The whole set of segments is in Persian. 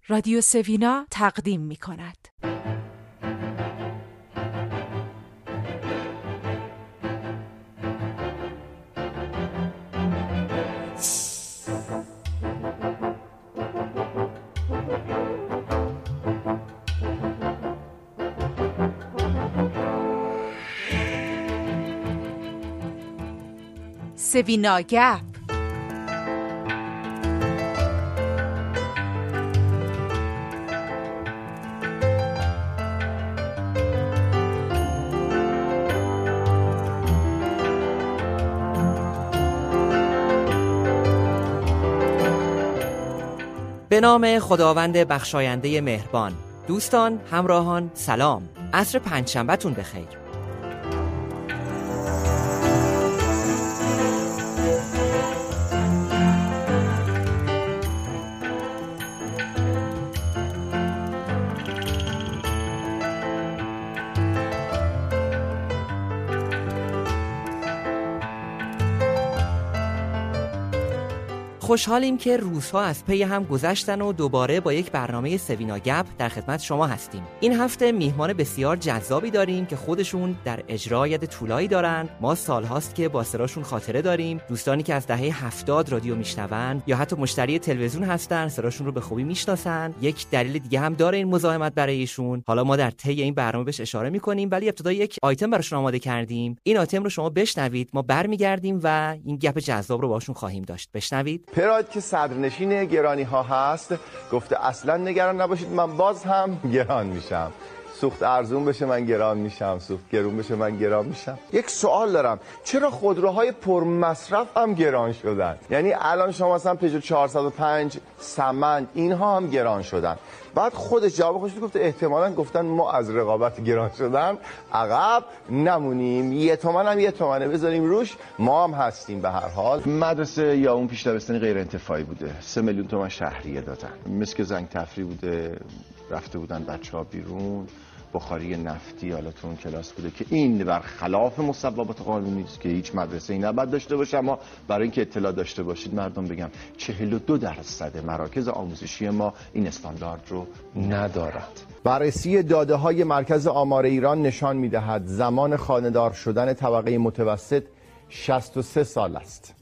رادیو سوینا تقدیم می کند. سوینا گپ. به نام خداوند بخشاینده مهربان. دوستان، همراهان، سلام. عصر پنجشنبه‌تون بخیر. خوشحالیم که روزها از پی هم گذشتن و دوباره با یک برنامه سوینا گپ در خدمت شما هستیم. این هفته میهمان بسیار جذابی داریم که خودشون در اجرا ید طولایی دارن. ما سالهاست که با سراشون خاطره داریم. دوستانی که از دهه 70 رادیو میشنون یا حتی مشتری تلویزیون هستن، سراشون رو به خوبی میشناسن. یک دلیل دیگه هم داره این مزاحمت برای ایشون. حالا ما در طی این برنامه بهش اشاره میکنیم، ولی ابتدا یک آیتم براشون آماده کردیم. این آیتم رو شما بشنوید، ما برمیگردیم و این گپ جذاب رو باهاشون خواهیم داشت. بشنوید. پراید که صدرنشین گرانی ها هست گفته اصلا نگران نباشید، من باز هم گران میشم. سوخت ارزون بشه من گران میشم، سوخت گرون بشه من گران میشم. یک سوال دارم، چرا خودروهای پرمصرف هم گران شدن؟ یعنی الان شما مثلا پژو 405 سمند اینها هم گران شدن. بعد خودش جواب خودش گفته احتمالاً گفتن ما از رقابت گران شدن عقب نمونیم، یه تومنه بذاریم روش، ما هم هستیم. به هر حال مدرسه یا اون پیش دبستانی غیر انتفاعی بوده، 3 میلیون تومان شهریه دادن، مسک زنگ تفریح بوده، رفته بودن بچه‌ها بیرون، بخاری نفتی حالا تو اون کلاس بوده که این برخلاف مصوبات قانونی است که هیچ مدرسه‌ای نباید داشته باشه. اما برای اینکه اطلاع داشته باشید مردم بگم 42% مراکز آموزشی ما این استاندارد رو ندارد. بررسی داده‌های مرکز آمار ایران نشان می‌دهد زمان خانه‌دار شدن طبقه متوسط 63 سال است.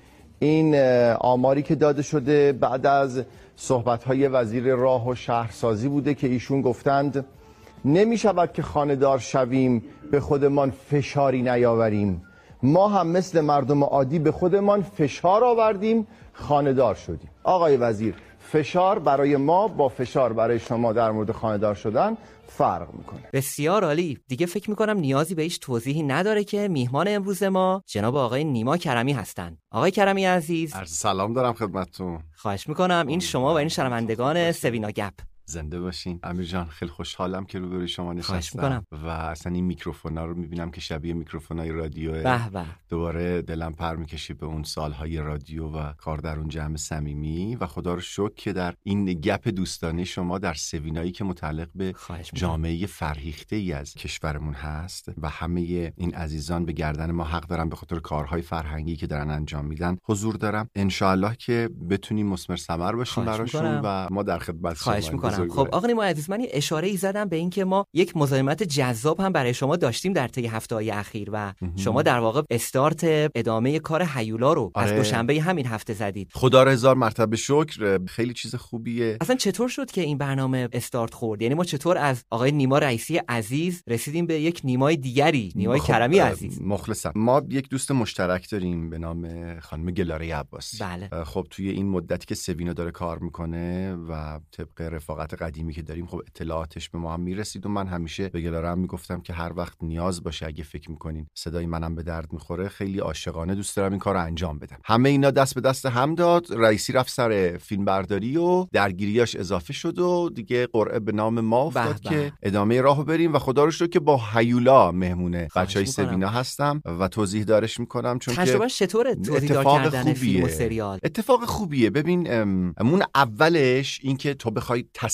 این آماری که داده شده بعد از صحبت‌های وزیر راه و شهرسازی بوده که ایشون گفتند نمی شود که خانه‌دار شویم به خودمان فشاری نیاوریم. ما هم مثل مردم عادی به خودمان فشار آوردیم، خانه‌دار شدیم. آقای وزیر، فشار برای ما با فشار برای شما در مورد خانه‌دار شدن فرق میکنه. بسیار عالی. دیگه فکر میکنم نیازی به هیچ توضیحی نداره که میهمان امروز ما جناب آقای نیما کرمی هستن. آقای کرمی عزیز، عرض سلام دارم خدمتتون. خواهش میکنم این شما و این شنوندگان سوینا گپ. زنده باشین. امیر جان، خیلی خوشحالم که روبروی شما نشستم و اصلا این میکروفونا رو میبینم که شبیه میکروفونای رادیو. دوباره دلم پر میکشه به اون سالهای رادیو و کار در اون جمع صمیمی و خدا رو شکر که در این گپ دوستانه شما در سوینایی که متعلق به جامعه فرهیخته ای از کشورمون هست و همه این عزیزان به گردن ما حق دارن به خاطر کارهای فرهنگی که دارن انجام میدن حضور دارم. ان شاء الله که بتونیم مثمر ثمر باشیم براشون و ما در خدمت شما. خب آقا نیما عزیز، من اشاره‌ای زدم به این که ما یک مزاحمت جذاب هم برای شما داشتیم در طی هفته‌های اخیر و شما در واقع استارت ادامه کار هیولا رو از دوشنبه همین هفته زدید. خدا را هزار مرتبه شکر. خیلی چیز خوبیه. اصلا چطور شد که این برنامه استارت خورد؟ یعنی ما چطور از آقای نیما رئیسی عزیز رسیدیم به یک نیمای دیگری، نیمای کرمی عزیز؟ مخلصم. ما یک دوست مشترک داریم به نام خانم گلاره عباسی. بله. خب توی این مدتی که سوینا داره کار میکنه و طبق رفاقت قدیمی که داریم خب اطلاعاتش به ما هم میرسید و من همیشه به گلاره هم میگفتم که هر وقت نیاز باشه اگه فکر میکنین صدای منم به درد میخوره خیلی عاشقانه دوست دارم این کارو انجام بدم. همه اینا دست به دست هم داد. رئیسی رفت سر فیلم برداری و درگیریاش اضافه شد و دیگه قرعه به نام ما افتاد که ادامه راهو بریم و خدا رو شکر که با هیولا مهمونه بچهای سوینا هستم و توضیح دارش میکنم چون تجربه چطوره تو اداره کردن فیلم و سریال؟ اتفاق خوبیه. ببین اون اولش این که تو بخوای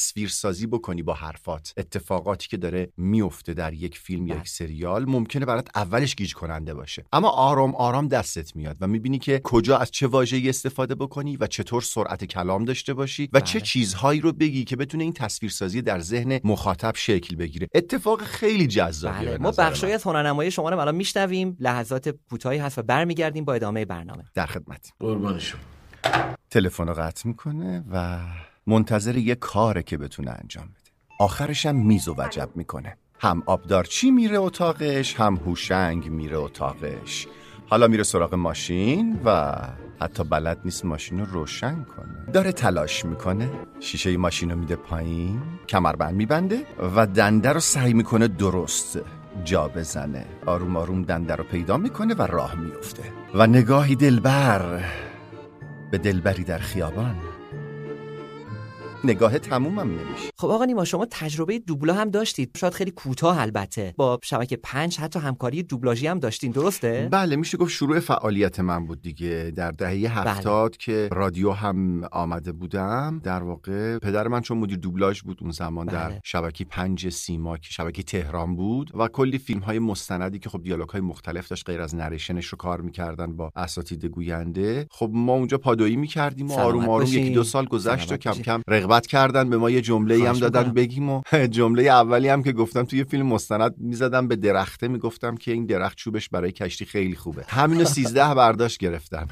تصویرسازی بکنی با حرفات اتفاقاتی که داره میفته در یک فیلم یا یک سریال، ممکنه برات اولش گیج کننده باشه، اما آرام آرام دستت میاد و میبینی که کجا از چه واژه‌ای استفاده بکنی و چطور سرعت کلام داشته باشی و چه چیزهایی رو بگی که بتونه این تصویرسازی در ذهن مخاطب شکل بگیره. اتفاق خیلی جذابیه. ما بخشی از هنرنمایی شما رو الان میشنویم، لحظات کوتاهی هست و برمیگردیم با ادامه برنامه. در خدمتیم. قربان شما. تلفن رو قطع میکنه و منتظر یه کاره که بتونه انجام بده. آخرش هم میز و وجب میکنه. هم آبدارچی میره اتاقش، هم هوشنگ میره اتاقش. حالا میره سراغ ماشین و حتی بلد نیست ماشین رو روشن کنه. داره تلاش میکنه، شیشه ماشین رو میده پایین، کمربند میبنده و دنده رو سعی میکنه درست جا بزنه. آروم آروم دنده رو پیدا میکنه و راه میفته و نگاهی دلبر به دلبری در خیابان. نگاه تمومم نمیشه. خب آقا نیما، شما تجربه دوبله هم داشتید، شاید خیلی کوتاه البته، با شبکه 5 حتی همکاری دوبلاژی هم داشتین، درسته؟ بله، میشه گفت شروع فعالیت من بود دیگه. در دهه 70 که رادیو هم آمده بودم، در واقع پدر من چون مدیر دوبلاژ بود اون زمان در شبکه 5 سیما که شبکه تهران بود و کلی فیلم‌های مستندی که خب دیالوگ‌های مختلف داشت غیر از نریشنش رو کار می‌کردن با اساتید گوینده. خب ما اونجا پادویی می‌کردیم و آروم آروم یکی دو سال گذشت و کم کم رغبت کردن به ما یه جمله‌ای هم دادن بگیم و جمله اولی هم که گفتم توی فیلم مستند میزدم به درخته، میگفتم که این درخت چوبش برای کشتی خیلی خوبه. همینو 13 برداشت گرفتم.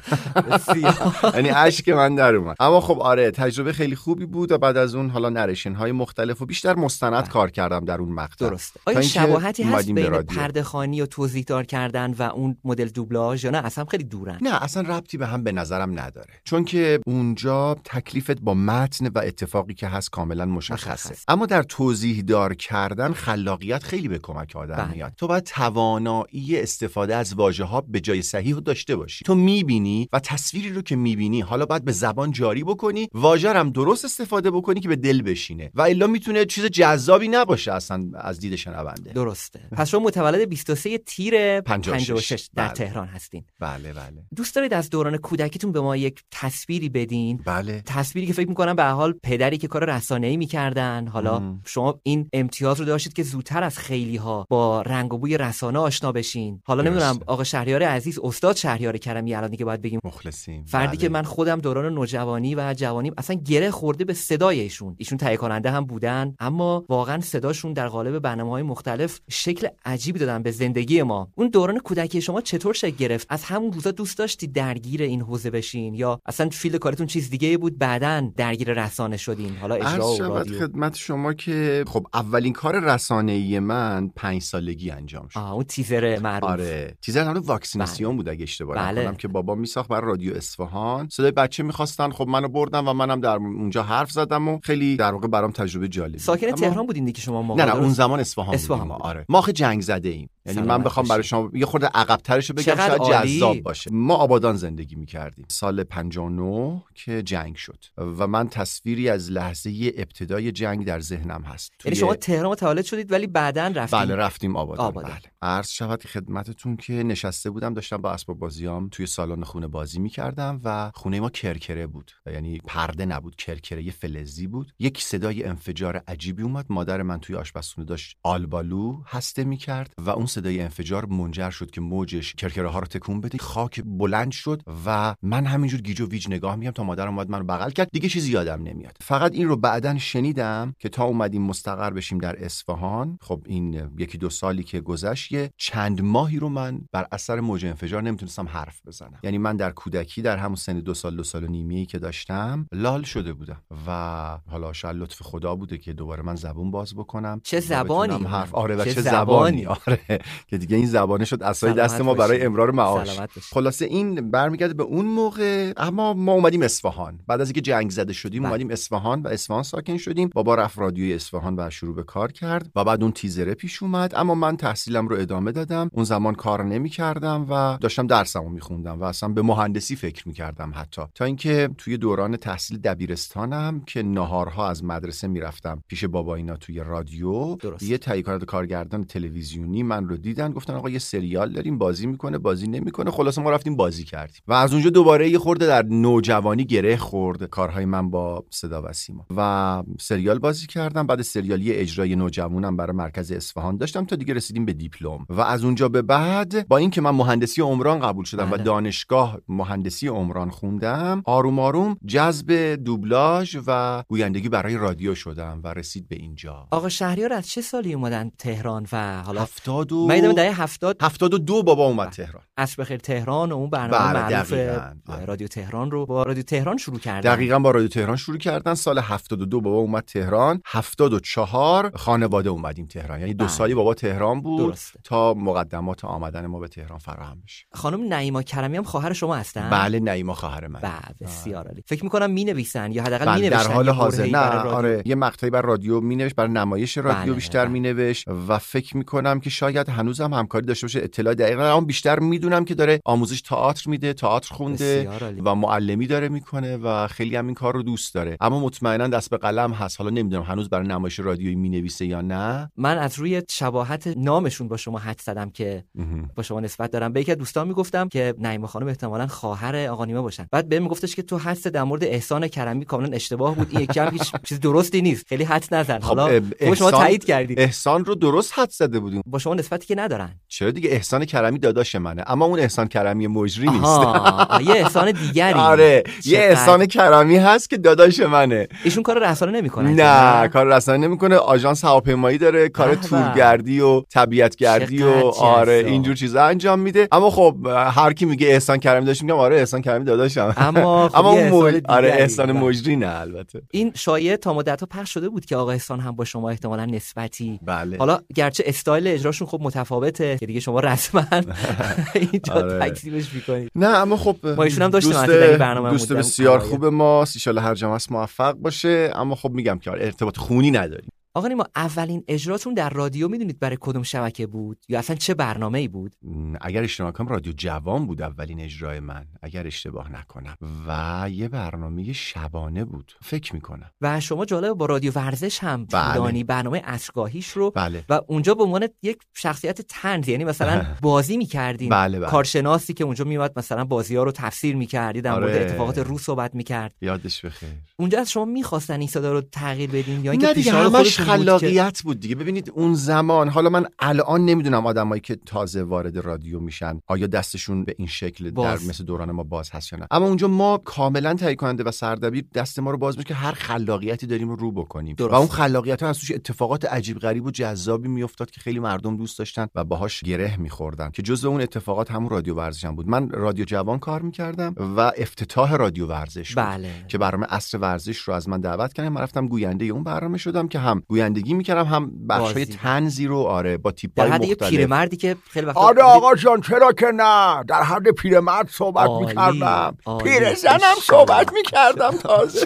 یعنی اشک من در اومد. اما خب آره، تجربه خیلی خوبی بود و بعد از اون حالا نریشن‌های مختلف و بیشتر مستند کار کردم در اون مقطع. درسته. آیا شباهتی هست بین پرده‌خوانی و توضیح‌دار کردن و اون مدل دوبلاژ یا نه اصلا خیلی دورن؟ نه، اصلا ربطی به هم به نظرم نداره، چون که اونجا تکلیفت با متن و اتفاقی که هست کاملا مشخصه. اما در توضیح دار کردن خلاقیت خیلی به کمک آدم میاد. تو باید توانایی استفاده از واژه‌ها به جای صحیح رو داشته باشی. تو میبینی و تصویری رو که میبینی حالا باید به زبان جاری بکنی، واژه هم درست استفاده بکنی که به دل بشینه و الا میتونه چیز جذابی نباشه اصلا از دید شنونده. درسته. پس شما متولد 23 تیر 56 در تهران هستین. بله بله. دوست دارید از دوران کودکیتون به ما یک تصویری بدین؟ بله. تصویری که فکر می‌کنم به هر حال پدری که کار رسانه‌ای می‌کردن، حالا شما این امتیاز رو داشتید که زودتر از خیلی‌ها با رنگ و بوی رسانه آشنا بشین. حالا نمیدونم آقا شهریار عزیز، استاد شهریار کرمی، الان دیگه باید بگیم مخلصیم، فردی که من خودم دوران نوجوانی و جوانی اصلا گره خورده به صدای ایشون تهیه کننده هم بودن، اما واقعا صداشون در قالب برنامه‌های مختلف شکل عجیبی دادن به زندگی ما. اون دوران کودکی شما چطور شکل گرفت؟ از همون روزا دوست داشتید درگیر این حوزه بشین یا اصلا فیلد کارتون چیز دیگه بود، بعدن درگیر رسانه شدین؟ حالا اجرا و رادیو. خدمت شما که خب اولین کار رسانه‌ای من 5 سالگی انجام شد. اون تیزر معروف. آره، تیزر همون واکسیناسیون بود اگه اشتباه نکنم که بابا میساخت برای رادیو اصفهان. صدای بچه می‌خواستن، خب منو بردن و منم در اونجا حرف زدم و خیلی در واقع برام تجربه جالبی. ساکن تهران بودین دیگه شما موقع؟ نه اون زمان اصفهان. آره، ما خب جنگ زده ایم. یعنی من بخوام برای شما یه خورده عقب‌ترشو بگم شاید جذاب باشه. ما آبادان زندگی می‌کردیم سال 59 که جنگ شد و من تصویری از لحظه ابتدای جنگ در ذهنم هست. یعنی شما تهران متولد شدید ولی بعداً رفتید؟ بله رفتیم آبادان. بله. عرض شود خدمتتون که نشسته بودم داشتم با اسباب بازیام توی سالن خونه بازی می‌کردم و خونه ما کرکره بود، یعنی پرده نبود، کرکره فلزی بود. یک صدای انفجار عجیبی اومد. مادر من توی آشپزخونه داشت آلبالو هسته می‌کرد و اون صدای انفجار منجر شد که موجش کرکره ها رو تکون بده، خاک بلند شد و من همینجور گیج و ویج نگاه می‌کردم تا مادرم اومد منو بغل کرد. دیگه چیزی یادم نمیاد. فقط این رو بعداً شنیدم که تا اومدیم مستقر بشیم در اصفهان، خب این یکی دو سالی که گذشت یه چند ماهی رو من بر اثر موج انفجار نمیتونستم حرف بزنم. یعنی من در کودکی در همون سن 2 سال 2 سال و نیمه‌ای که داشتم لال شده بودم و حالا شاید لطف خدا بوده که دوباره من زبون باز بکنم. چه زبانی؟ حرف. آره و چه زبانی. آره که دیگه این زبانه شد عصای دست ما برای امرار معاش. خلاصه این برمیگرده به اون موقع. اما ما اومدیم اصفهان بعد از اینکه جنگ زده شدیم. اومدیم اصفهان و اصفهان ساکن شدیم. بابا رفت رادیوی اصفهان و شروع به کار کرد و بعد اون تیزره پیش اومد. اما من تحصیلم رو ادامه دادم. اون زمان کار نمی‌کردم و داشتم درسمو می‌خوندم و اصلا به مهندسی فکر می‌کردم حتی تا اینکه توی دوران تحصیل دبیرستانم که ناهارها از مدرسه میرفتم پیش بابا اینا توی رادیو. یه تهیه کننده کارگردان تلویزیونی من رو دیدن، گفتن آقا یه سریال داریم، بازی میکنه بازی نمیکنه. خلاصه ما رفتیم بازی کردیم و از اونجا دوباره یه خورده در نوجوانی گره خورد کارهای من با صدا صدا و سیما و سریال بازی کردم. بعد سریالی اجرای نوجوانم برای مرکز اصفهان داشتم تا دیگه رسیدیم به دیپلم و از اونجا به بعد با اینکه من مهندسی عمران قبول شدم و دانشگاه مهندسی عمران خوندم، آروم آروم جذب دوبلاژ و گویندگی برای رادیو شدم و رسید به اینجا. آقا شهریار از چه سالی اومدن تهران و حالا 70 من دیدم دهه 72 بابا اومد تهران. عصر بخیر تهران و اون برنامه معروف رادیو تهران رو با رادیو تهران شروع کردن. دقیقاً با رادیو تهران شروع کردن. سال 72 بابا اومد تهران، 74 خانواده اومدیم تهران، یعنی 2 سالی بابا تهران بود. درسته. تا مقدمات آمدن ما به تهران فراهم بشه. خانم نعیما کرمی هم خواهر شما هستن؟ بله نعیما خواهر من. بله بسیار عالی. فکر می‌کنم می‌نویسن یا حداقل می‌نوشتن در حال حاضر. نه آره یه مقطعی بر رادیو می‌نوشت، برای نمایش رادیو بیشتر می‌نوشت و فکر می‌کنم که شاید هنوزم همکاری داشته باشه. اطلاع دقیقاً اما بیشتر میدونم که داره آموزش تئاتر میده، تئاتر خونده و معلمی داره میکنه و خیلی هم این کار رو دوست داره. اما مطمئنا دست به قلم هست. حالا نمیدونم هنوز برای نمایش رادیویی مینویسه یا نه. من از روی شباهت نامشون با شما حدس زدم که با شما نسبت دارم. به یکی از دوستان میگفتم که نعیما خانم احتمالاً خواهر آقا نیما باشن. بعد بهم میگفتش که تو حدس در مورد احسان کرمی کاملا اشتباه بود. این یکم هیچ چیز درستی نیست. خیلی حدس نزن. حالا شما تایید کردید. احسان رو درست حدس زده بودیم. با شما نسبتی که ندارن. چرا دیگه؟ احسان کرمی داداش منه، اما اون احسان کرمی مجری نیست. یه احسان دیگری. آره یه احسان کرمی هست که داداش منه. ایشون کار رسانه نمیکنه. نه کار رسانه نمیکنه، آژانس هواپیمایی داره، کار تورگردی و طبیعتگردی و آره اینجور چیزا انجام میده. اما خب هر کی میگه احسان کرمی داشت میگم آره احسان کرمی داداشم. اما آره احسان مجری نه. البته این شایعه تا مدت‌ها پخش شده بود که آقا احسان هم با شما احتمالاً نسبتی. بله. حالا گرچه استایل اجراشون خب متفاوته که دیگه شما رسما اینجا تکذیبش میکنید. نه اما خب ما ایشون هم داشتیم دوست بسیار خوب ماست، ان شاءالله هر جمعه موفق باشه. اما خب میگم که ارتباط خونی نداریم. آقا نیما اولین اجراتون در رادیو میدونید برای کدوم شبکه بود یا اصلا چه برنامه‌ای بود؟ اگر اشتباه نکنم رادیو جوان بود اولین اجرای من، اگر اشتباه نکنم، و یه برنامه شبانه بود فکر میکنم. و شما جالب با رادیو ورزش هم دانی برنامه عصرگاهیش رو. بله. و اونجا به عنوان یک شخصیت طنز یعنی مثلا بازی می‌کردین. بله. کارشناسی که اونجا میومد مثلا بازی‌ها رو تفسیر می‌کرد، در مورد اتفاقات رو صحبت می‌کرد. یادش بخیر. اونجا از شما می‌خواستن این صدا رو تغییر بدین یا اینکه پیشنهاد خودتون خلاقیت بود دیگه؟ ببینید اون زمان، حالا من الان نمیدونم آدمایی که تازه وارد رادیو میشن آیا دستشون به این شکل در مثل دوران ما باز هست یا نه، اما اونجا ما کاملا تهیه کننده و سردبیر دست ما رو باز میشه که هر خلاقیتی داریم رو بکنیم. و اون خلاقیت ها از توش اتفاقات عجیب غریب و جذابی میافتاد که خیلی مردم دوست داشتن و باهاش گره میخوردن، که جزء اون اتفاقات همون رادیو ورزش هم بود. من رادیو جوان کار میکردم و افتتاح رادیو ورزش بود. بله. که برنامه عصر ورزش رو از من دعوت کردن، من رفتم گوینده اون برنامه شدم که هم گویندگی میکردم هم بخشای طنزی رو با تیپ‌های مختلف. در حد پیرمردی که خیلی وقتا آره آقا جان چرا که نه، در حد پیرمرد صحبت میکردم، پیرزنم صحبت میکردم تازه.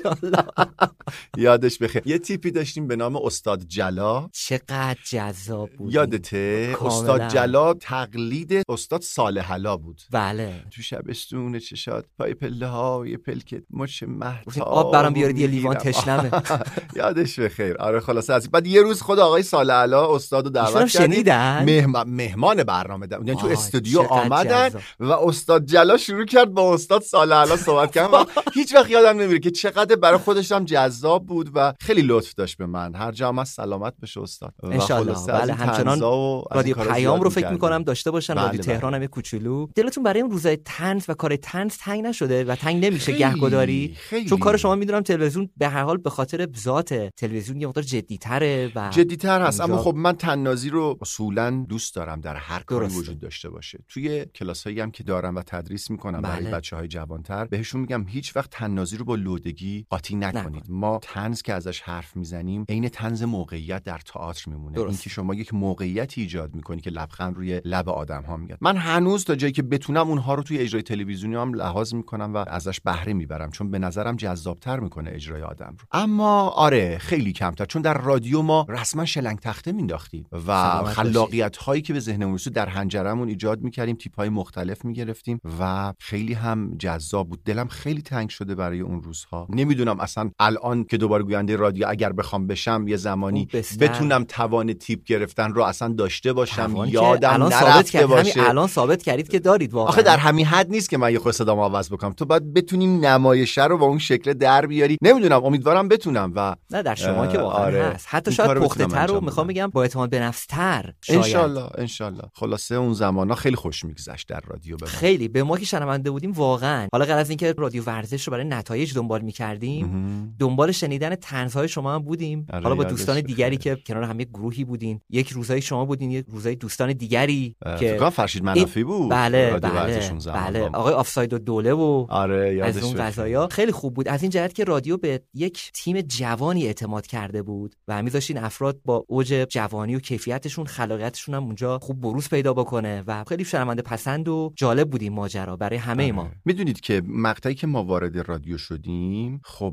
یادش بخیر. یه تیپی داشتیم به نام استاد جلا. چقدر جذاب بود. یادته؟ استاد جلا تقلید استاد صالح علا بود. بله. تو شبستون چشات پای پله های پلکت مچ مهتاب آب برام بیارید یه لیوان تشنمه. یادش بخیر. آره خلاصه از بعد یه روز خود آقای صالح علا استادو دعوت کردن، مهمان برنامه یعنی تو استودیو آمدن و استاد جلا شروع کرد با استاد صالح علا صحبت کردن. هیچ وقت یادم نمیره که چقدر برای خودش هم جذاب بود و خیلی لطف داشت به من. هر جا هم سلامت بشه استاد ان شاء الله. بله همچنان رادیو پیام رو فکر می‌کنم داشته باشن. رادیو تهران هم کوچولو. دلتون برای این روزای طنز و کار طنز تنگ نشده و تنگ نمیشه گهگداری؟ چون کار شما میدونم تلویزیون به هر حال به خاطر ذات تلویزیون یه مقدار جدی‌تره و جدی‌تر هست. اما خب من طنازی رو اصولاً دوست دارم در هر کاری وجود داشته باشه. توی کلاسایی هم که دارم و تدریس میکنم برای بچه‌های جوان‌تر بهشون میگم هیچ وقت طنازی رو با لودگی قاطی نکنید. ما طنز که ازش حرف میزنیم عین طنز موقعیت در تئاتر میمونه. اینکه شما یک موقعیتی ایجاد میکنی که لبخند روی لب آدم‌ها میاد. من هنوز تا جایی که بتونم اونها رو توی اجرای تلویزیونی هم لحاظ میکنم و ازش بهره میبرم، چون به نظرم جذاب‌تر میکنه اجرای آدم رو. اما آره خیلی کمتر، چون در رادیو ما رسما شلنگ تخته مینداختیم و خلاقیت هایی که به ذهنمون رسید در حنجره‌مون ایجاد میکردیم، تیپ های مختلف میگرفتیم و خیلی هم جذاب بود. دلم خیلی تنگ شده برای اون روزها. نمیدونم اصلا الان که دوباره گوینده رادیو اگر بخوام بشم یه زمانی بتونم توان تیپ گرفتن رو اصلا داشته باشم، یادم نرفته باشه. الان ثابت کردید که دارید واقعا. آخه در همین حد نیست که من یه خود صدامو عوض بکنم، تو باید بتونیم نمایشه رو با اون شکل در بیاری. نمیدونم، امیدوارم بتونم. و نه در شما که واقعا هست، حتی شاید پخته تر رو میخوام بگم با اعتماد به نفس تر. انشالله. خلاصه اون زمانا خیلی خوش میگذشت در رادیو. خیلی به ما که شنونده بودیم واقعا، حالا غیر از اینکه رادیو ورزش رو برای نتایج دنبال میکردیم، دنبال شنیدن طنزهای شما هم بودیم. حالا با دوستان دیگری که کنار هم یک گروهی بودین، یک روزای شما بودین، یک روزای دوستان دیگری که فکر فرشید منافی بود. بله آقای آفساید و دوله و از اون قضایا خیلی خوب بود. از این جهت که رادیو به یک تیم جوانی اعتماد کرده بود و میذاشتین افراد با اوج جوانی و کیفیتشون، خلاقیتشون هم اونجا خوب بروز پیدا بکنه و خیلی شنونده پسند و جالب بود این ماجرا برای همه ما. میدونید که مقطعی که ما وارد رادیو شدیم خب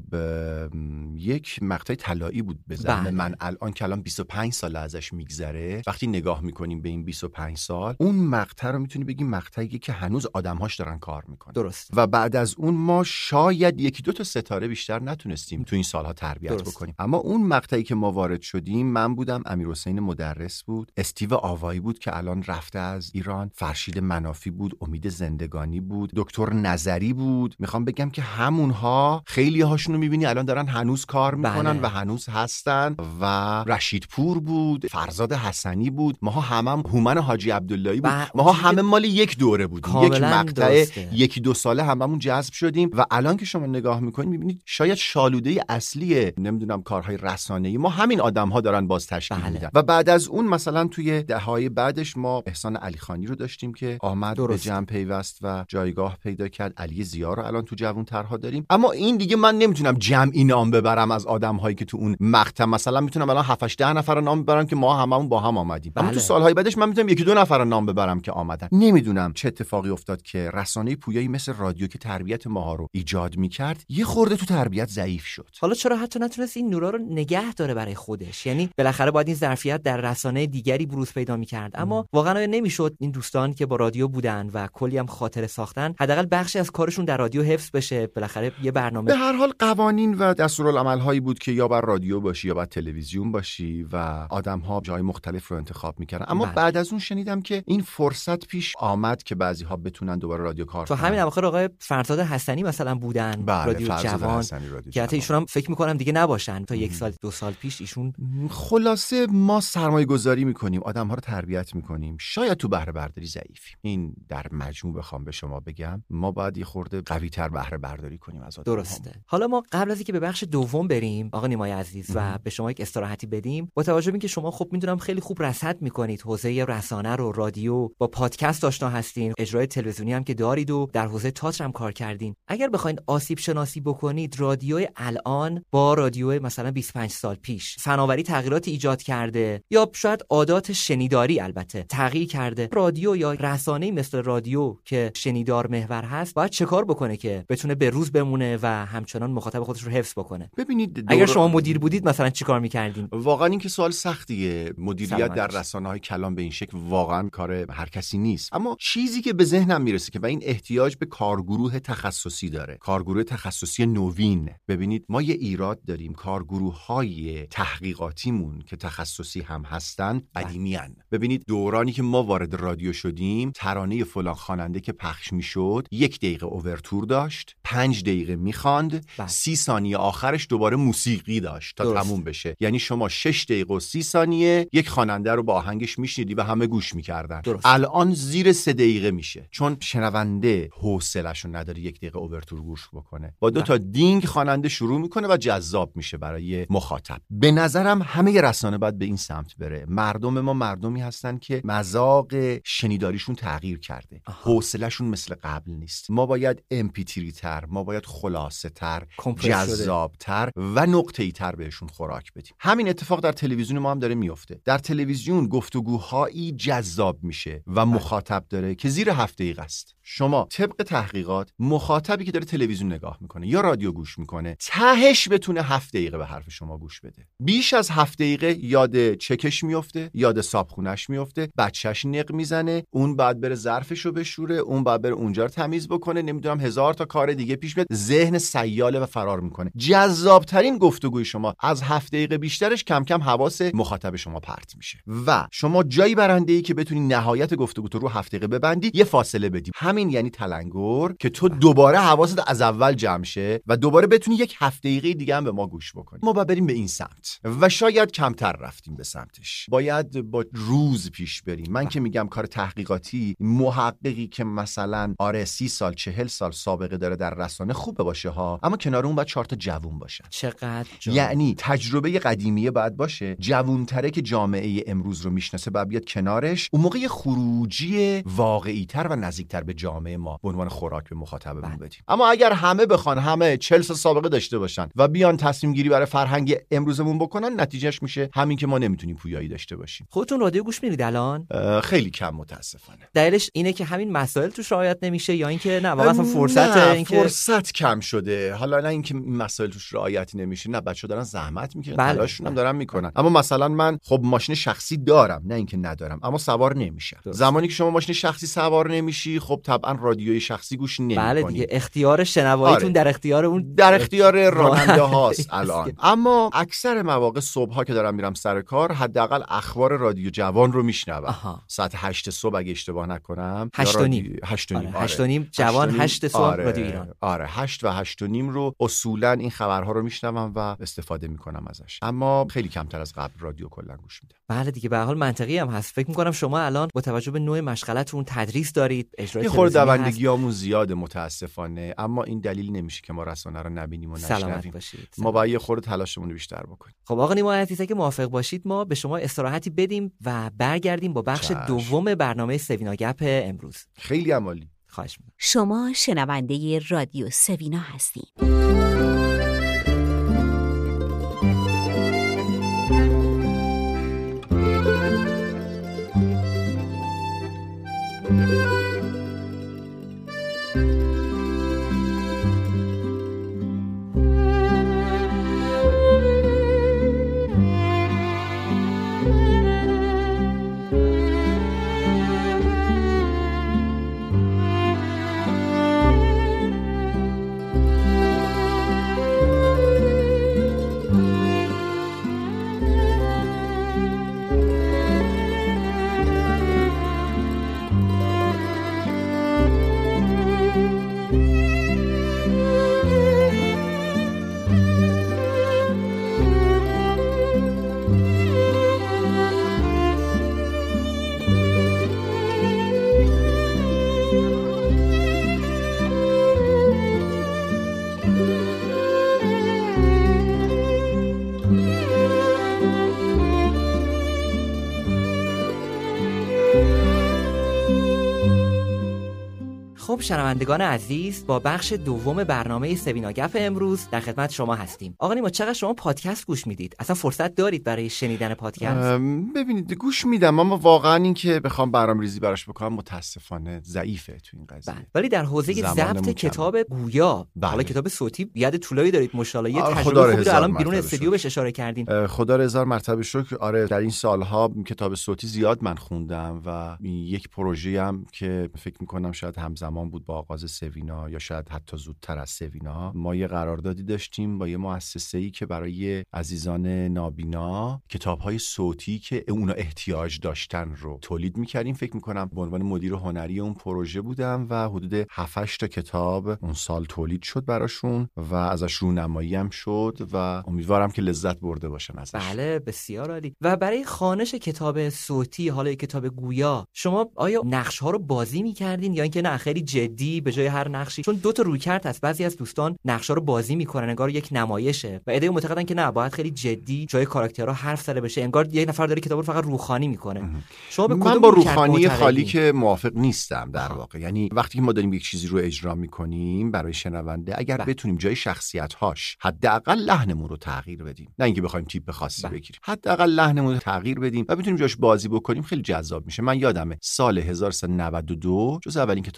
یک مقطع طلایی بود به زعم من. الان که الان 25 سال ازش میگذره، وقتی نگاه میکنیم به این 25 سال، اون مقطع رو میتونی بگی مقطعی که هنوز آدم‌هاش دارن کار میکنن. درست. و بعد از اون ما شاید یکی دو تا ستاره بیشتر نتونستیم تو این سالها تربیت بکنیم. اما اون مقطعی که ما وارد شدیم، من بودم، امیرحسین مدرس بود، استیو آوایی بود که الان رفته از ایران، فرشید منافی بود، امید زندگانی بود، دکتر نظری بود. میخوام بگم که همونها خیلی هاشونو میبینی الان دارن هنوز کار میکنن و هنوز هستن. و رشید پور بود، فرزاد حسنی بود، ماها همم هومن حاجی عبداللهی بود، ماها همه مال یک دوره بودیم، یک مقطع یکی دو ساله هممون جذب شدیم. و الان که شما نگاه میکنید میبینید شاید شالوده اصلی نمیدونم کارهای رسانه‌ای ما همین آدم‌ها دارن باز تشکیل میدن. و بعد از اون مثلا توی دهه‌های بعدش ما احسان علیخانی رو داشتیم که آمد به جمع پیوست و جایگاه پیدا کرد. علی ضیا رو الان تو جوان‌ترها داریم. اما این دیگه من نمیتونم جمعی نام ببرم از آدم‌هایی که تو اون مقطع، مثلا میتونم الان 7 8 10 نفر رو نام ببرم که ما هممون با هم آمدیم. اما تو سال‌های بعدش من میتونم یکی دو نفر رو نام ببرم که آمدن. نمیدونم چه اتفاقی افتاد که رسانه پویایی مثل رادیو که تربیت ماها رو ایجاد میکرد یه خورده تو تربیت ضعیف شد. حالا چرا حتی نتونست این نورا رو نگه داره برای خودش؟ یعنی بالاخره باید این ظرفیت در رسانه دیگری بروز پیدا میکرد. اما واقعا نمیشد این دوستان که با رادیو بودن و کلی هم خاطره ساختن، حداقل بخشی از کارشون در رادیو حفظ بشه. بالاخره یه برنامه، به هر حال قوانین و دستورالعمل‌هایی بود که یا بر رادیو باشی یا بر تلویزیون باشی و آدم‌ها جای مختلف رو انتخاب میکردن. اما بعد از اون شنیدم که این فرصت پیش آمد که بعضی‌ها بتونن دوباره رادیو کار کنن. تو همین اواخر آقای فرزاد حسنی مثلا بودن، رادیو جوان، که حتی ایشون هم فکر می‌کنم دیگه نباشن تا یک سال دو سال پیش ایشون. خلاصه ما سرمایه‌گذاری می‌کنیم، آدم‌ها رو تربیت می‌کنیم، شاید تو بهره برداری ضعیفیم. این در مجموع بخوام به شما بگم ما باید یه خورده قوی‌تر بهره برداری کنیم از آدم‌ها. درسته. حالا ما قبل از اینکه به بخش دوم بریم آقا نیمای عزیز و به شما یک استراحتی بدیم، با توجه به اینکه شما خب می‌دونم خیلی خوب رصد می‌کنید حوزه رسانه رو، رادیو، با پادکست آشنا هستین، اجرای تلویزیونی هم که دارید و در حوزه تئاتر هم کار کردین. اگر بخواید آسیب شناسی بکنید رادیوی الان با رادیوی مثلا 25 سال پیش، فناوری تغییراتی ایجاد کرده یا شاید عادات شنیداری البته تغییر کرده، رادیو یا رسانه‌ای مثل رادیو که شنیدار محور هست باید چه کار بکنه که بتونه به روز بمونه و همچنان مخاطب خودش رو حفظ بکنه؟ ببینید اگر شما مدیر بودید مثلا چیکار می‌کردین؟ واقعا این که سوال سختیه. مدیریت در رسانه‌های کلان به این شکل واقعا کار هر کسی نیست. اما چیزی که به ذهنم میرسه که و این احتیاج به کارگروه تخصصی داره، کارگروه تخصصی نوین. ببینید ما یه ایراد داریم، کارگروه‌های تحقیقاتیمون که تخصصی هم هستن قدیمیان. ببینید دورانی که ما وارد رادیو شدیم، ترانه فلان خواننده که پخش میشد 1 دقیقه اوورتور داشت، 5 دقیقه میخواند، 30 ثانیه آخرش دوباره موسیقی داشت تا تموم بشه. یعنی شما 6 دقیقه و 30 ثانیه یک خواننده رو با آهنگش میشنیدی و همه گوش میکردن. الان زیر 3 دقیقه میشه، چون شنونده حوصله‌شو نداره 1 دقیقه اوورتور گوش بکنه. با 2 تا دینگ خواننده شروع میکنه و جذاب میشه برای مخاطب. به نظرم همه رسانه باید به این سمت بره. مردم ما مردمی هستن که مذاق شنیداریشون تغییر کرده، حوصله‌شون مثل قبل نیست. ما باید MP3 تر، ما باید خلاصه تر، جذاب تر و نقطه‌ای تر بهشون خوراک بدیم. همین اتفاق در تلویزیون ما هم داره میفته. در تلویزیون گفتگوهایی جذاب میشه و مخاطب داره که زیر 7 دقیقه است. شما طبق تحقیقات مخاطبی که داره تلویزیون نگاه میکنه یا رادیو گوش میکنه تهش بتونه 7 دقیقه به حرف شما گوش بده. بیش از 7 دقیقه یاد چکش میفته، یاد صابخونش میفته، بچهش نق میزنه، اون بعد بره ظرفشو بشوره، اون بعد بره اونجا رو تمیز بکنه، نمیدونم 1000 تا کار دیگه پیش میاد، ذهن سیاله و فرار میکنه. جذابترین گفتگوی شما از 7 دقیقه بیشترش کم کم حواس مخاطب شما پرت میشه و شما جایی برنده‌ای که بتونی نهایت گفتگو تو رو 7 دقیقه ببندی، یه فاصله بدی. همین یعنی تلنگر که تو دوباره حواست از اول جمع شه و دوباره بتونی یک 7 دقیقه دیگه هم به ما گوش بکنی. ما باید بریم به این سمت و شاید کمتر رفتیم به سمتش. باید با روز پیش بریم. من که میگم کار تحقیقاتی، محققی که مثلا 30 سال 40 سال سابقه داره در رسانه خوبه باشه ها، اما کنار اون باید 4 تا جوون باشن. چقدر یعنی تجربه قدیمیه باید باشه، جوونتره که جامعه امروز رو میشناسه باید بیاد کنارش. اون موقع خروجی واقعی‌تر و نزدیکتر به جامعه ما به عنوان خوراک به مخاطبمون بدیم. اما اگر همه بخوان همه 40 سال سابقه داشته باشن و بیان تصمیم گیری برای فرهنگ امروزمون بکنن، نتیجهش میشه همین که ما نمیتونیم پویایی داشته باشیم. خودتون رادیو گوش می‌رید الان؟ خیلی کم متاسفانه. دلیلش اینه که همین مسائل توش رعایت نمیشه یا اینکه نه واقعا فرصت کم شده؟ حالا نه اینکه این مسائل توش رعایت نمیشه، نه بچه‌ها دارن زحمت میکنن، تلاششون هم دارن میکنن. اما مثلا من خب ماشین شخصی دارم، نه اینکه ندارم، اما سوار نمیشم. زمانی که شما ماشین شخصی سوار نمیشی، خب طبعا رادیوی شخصی گوش نمی‌کنی. بله دیگه، اختیار شنواییتون در اختیار اون، در اختیار راننده هاست الان. اما اکثر مواقع صبح‌ها که دارم میرم سر کار، حداقل اخبار رادیو جوان رو میشنوم. ساعت 8 صبح اگه اشتباه نکنم، 8:30 جوان 8 صبح رادیو ایران. 8 و 8:30 رو اصولا این خبرها رو میشنوم و استفاده میکنم ازش. اما خیلی کمتر از قبل رادیو کلا گوش میدم. بله دیگه، به هر حال منطقی هم هست. فکر میکنم شما الان با توجه به نوع مشغلتون تدریس دارید، اجرای تلویزیونی هست. دوندگیامون زیاده متاسفانه، اما این دلیل نمیشه که ما رسانه رو نبینیم و نشنویم. ما باید یه خورده تلاشمون رو بیشتر بکنیم. خب آقا نیما عزیز، اگه موافق باشید ما به شما استراحتی بدیم و برگردیم با بخش دوم برنامه سوینا گپ امروز. خیلی عالی. خواهش می‌کنم. شما شنونده رادیو سوینا هستید. خب شنوندگان عزیز، با بخش دوم برنامه سوینا گپ امروز در خدمت شما هستیم. آقا نیما، چقدر شما پادکست گوش میدید؟ اصلا فرصت دارید برای شنیدن پادکست؟ ببینید، گوش میدم، اما واقعا این که بخوام برنامه‌ریزی براش بکنم متاسفانه ضعیفه تو این قضیه. ولی در حوزه ضبط کتاب گویا، حالا کتاب صوتی، یاد طولایی دارید ماشاءالله، یه تجربه خوبی الان بیرون استودیو بهش اشاره کردین. خدا رو هزار مرتبه شکر. آره، در این سالها کتاب صوتی زیاد من خوندم و یک پروژه هم که فکر می‌کنم شاید همزمان بود با آغاز سوینا یا شاید حتی زودتر از سوینا، ما یه قراردادی داشتیم با یه مؤسسه‌ای که برای عزیزان نابینا کتاب‌های صوتی که اونا احتیاج داشتن رو تولید می‌کردیم. فکر می‌کنم به عنوان مدیر هنری اون پروژه بودم و حدود 7-8 تا کتاب اون سال تولید شد براشون و ازش رونمایی هم شد و امیدوارم که لذت برده باشن ازش. بله، بسیار عالی. و برای خوانش کتاب صوتی، حالا کتاب گویا، شما آیا نقش‌ها رو بازی می‌کردین یا اینکه نه خیلی جدی به جای هر نقشی؟ چون دو تا رویکرد هست، بعضی از دوستان نقش‌ها رو بازی می‌کنن انگار یک نمایشه و ایده معتقدن که نه، باید خیلی جدی جای کاراکترها حرف زده بشه، انگار یک نفر داره کتاب رو فقط روخوانی می‌کنه. شما به من با روخوانی خالی که موافق نیستم در واقع. یعنی وقتی ما داریم یک چیزی رو اجرا می‌کنیم برای شنونده، اگر بتونیم جای شخصیت‌هاش حداقل لحنمون رو تغییر بدیم، نه اینکه بخوایم تیپ خاصی بگیریم، حداقل لحنمون رو تغییر بدیم و بتونیم جاش بازی بکنیم، خیلی جذاب میشه. من یادمه سال 1392 جز اولین کتاب‌های صوتی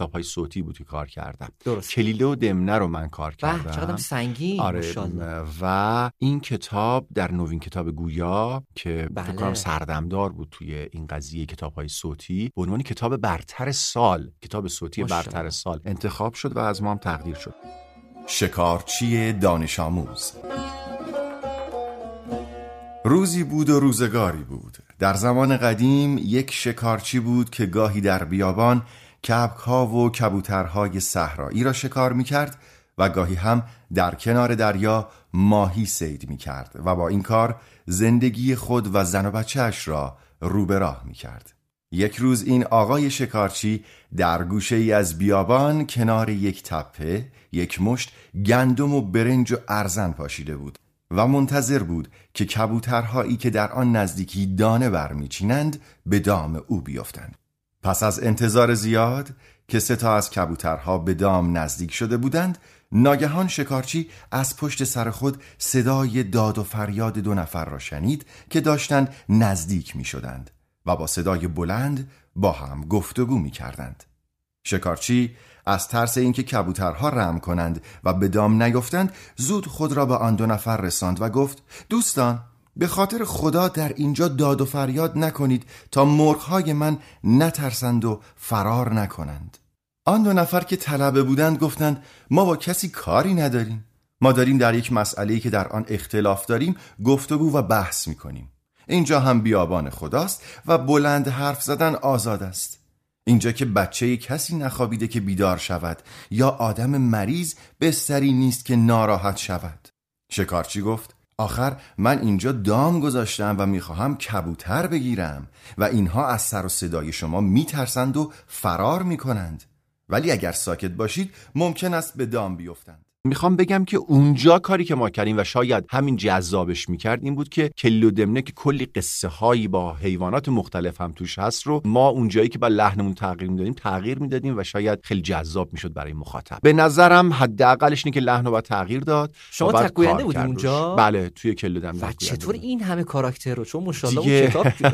صوتی بود که کار کردم. درست. کلیله و دمنه رو من کار کردم. چقدر سنگین. آره. و این کتاب در نوین کتاب گویا که فکر کنم سردمدار بود توی این قضیه کتاب‌های صوتی، به عنوان کتاب برتر سال، کتاب صوتی برتر سال انتخاب شد و از ما هم تقدیر شد. شکارچی دانش آموز. روزی بود و روزگاری بود. در زمان قدیم یک شکارچی بود که گاهی در بیابان کبک‌ها و کبوترهای صحرایی را شکار می‌کرد و گاهی هم در کنار دریا ماهی صید می‌کرد و با این کار زندگی خود و زن و بچه‌اش را رو به راه می‌کرد. یک روز این آقای شکارچی در گوشه‌ای از بیابان کنار یک تپه یک مشت گندم و برنج و ارزن پاشیده بود و منتظر بود که کبوترهایی که در آن نزدیکی دانه برمیچینند به دام او بیفتند. پس از انتظار زیاد که 3 از کبوترها به دام نزدیک شده بودند، ناگهان شکارچی از پشت سر خود صدای داد و فریاد 2 نفر را شنید که داشتند نزدیک می شدند و با صدای بلند با هم گفتگو می کردند. شکارچی از ترس اینکه کبوترها رم کنند و به دام نیفتند زود خود را به آن 2 نفر رساند و گفت: دوستان، به خاطر خدا در اینجا داد و فریاد نکنید تا مرغ‌های من نترسند و فرار نکنند. آن 2 نفر که طلبه بودند گفتند: ما با کسی کاری نداریم. ما داریم در یک مسئله‌ای که در آن اختلاف داریم گفتگو و بحث می‌کنیم. اینجا هم بیابان خداست و بلند حرف زدن آزاد است. اینجا که بچه کسی نخوابیده که بیدار شود یا آدم مریض بستری نیست که ناراحت شود. شکارچی گفت: آخر من اینجا دام گذاشتم و میخواهم کبوتر بگیرم و اینها از سر و صدای شما میترسند و فرار میکنند، ولی اگر ساکت باشید ممکن است به دام بیفتند. میخوام بگم که اونجا کاری که ما کردیم و شاید همین جذابش میکرد این بود که کلیله و دمنه که کلی قصه هایی با حیوانات مختلف هم توش هست رو ما اونجایی که با لحنمون تغییر میدادیم و شاید خیلی جذاب میشد برای مخاطب. به نظرم حداقلش اینه که لحن رو باید تغییر داد. شما تک‌گوینده بودید اونجا؟ بله، توی کلیله و دمنه. چطور این همه کاراکتر رو؟ چون ماشاءالله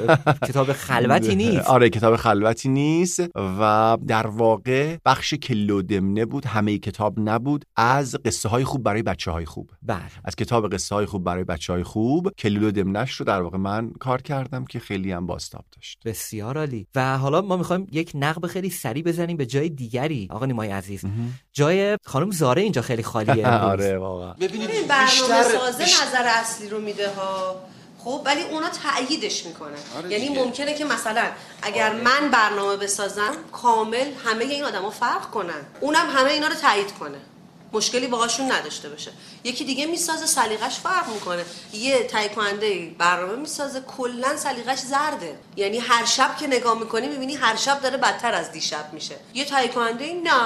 کتاب خلوتی نیست. آره، کتاب خلوتی نیست و در واقع بخش کلیله و دمنه بود، همه کتاب نبود. از قصه های خوب برای بچه های خوب. بله. از کتاب قصه های خوب برای بچه های خوب کلیله و دمنه‌اش رو در واقع من کار کردم که خیلی هم بازتاب داشت. بسیار عالی. و حالا ما میخوایم یک نقب خیلی سریع بزنیم به جای دیگری. آقا نیمای عزیز، جای خانم زاره اینجا خیلی خالیه. آره واقعا. ببینید برنامه سازه نظر اصلی رو میده ها، خب ولی اونا تأییدش میکنن. یعنی ممکنه که مثلا اگر من برنامه بسازم کامل همه این آدما فرق کنن، اونم همه اینا رو تایید کنه، مشکلی باهاشون نداشته باشه. یکی دیگه میسازه سلیقش فرق میکنه، یه تهیه کننده برنامه میسازه کلا سلیقش زرده، یعنی هر شب که نگاه میکنی میبینی هر شب داره بدتر از دیشب میشه. یه تهیه کننده نه،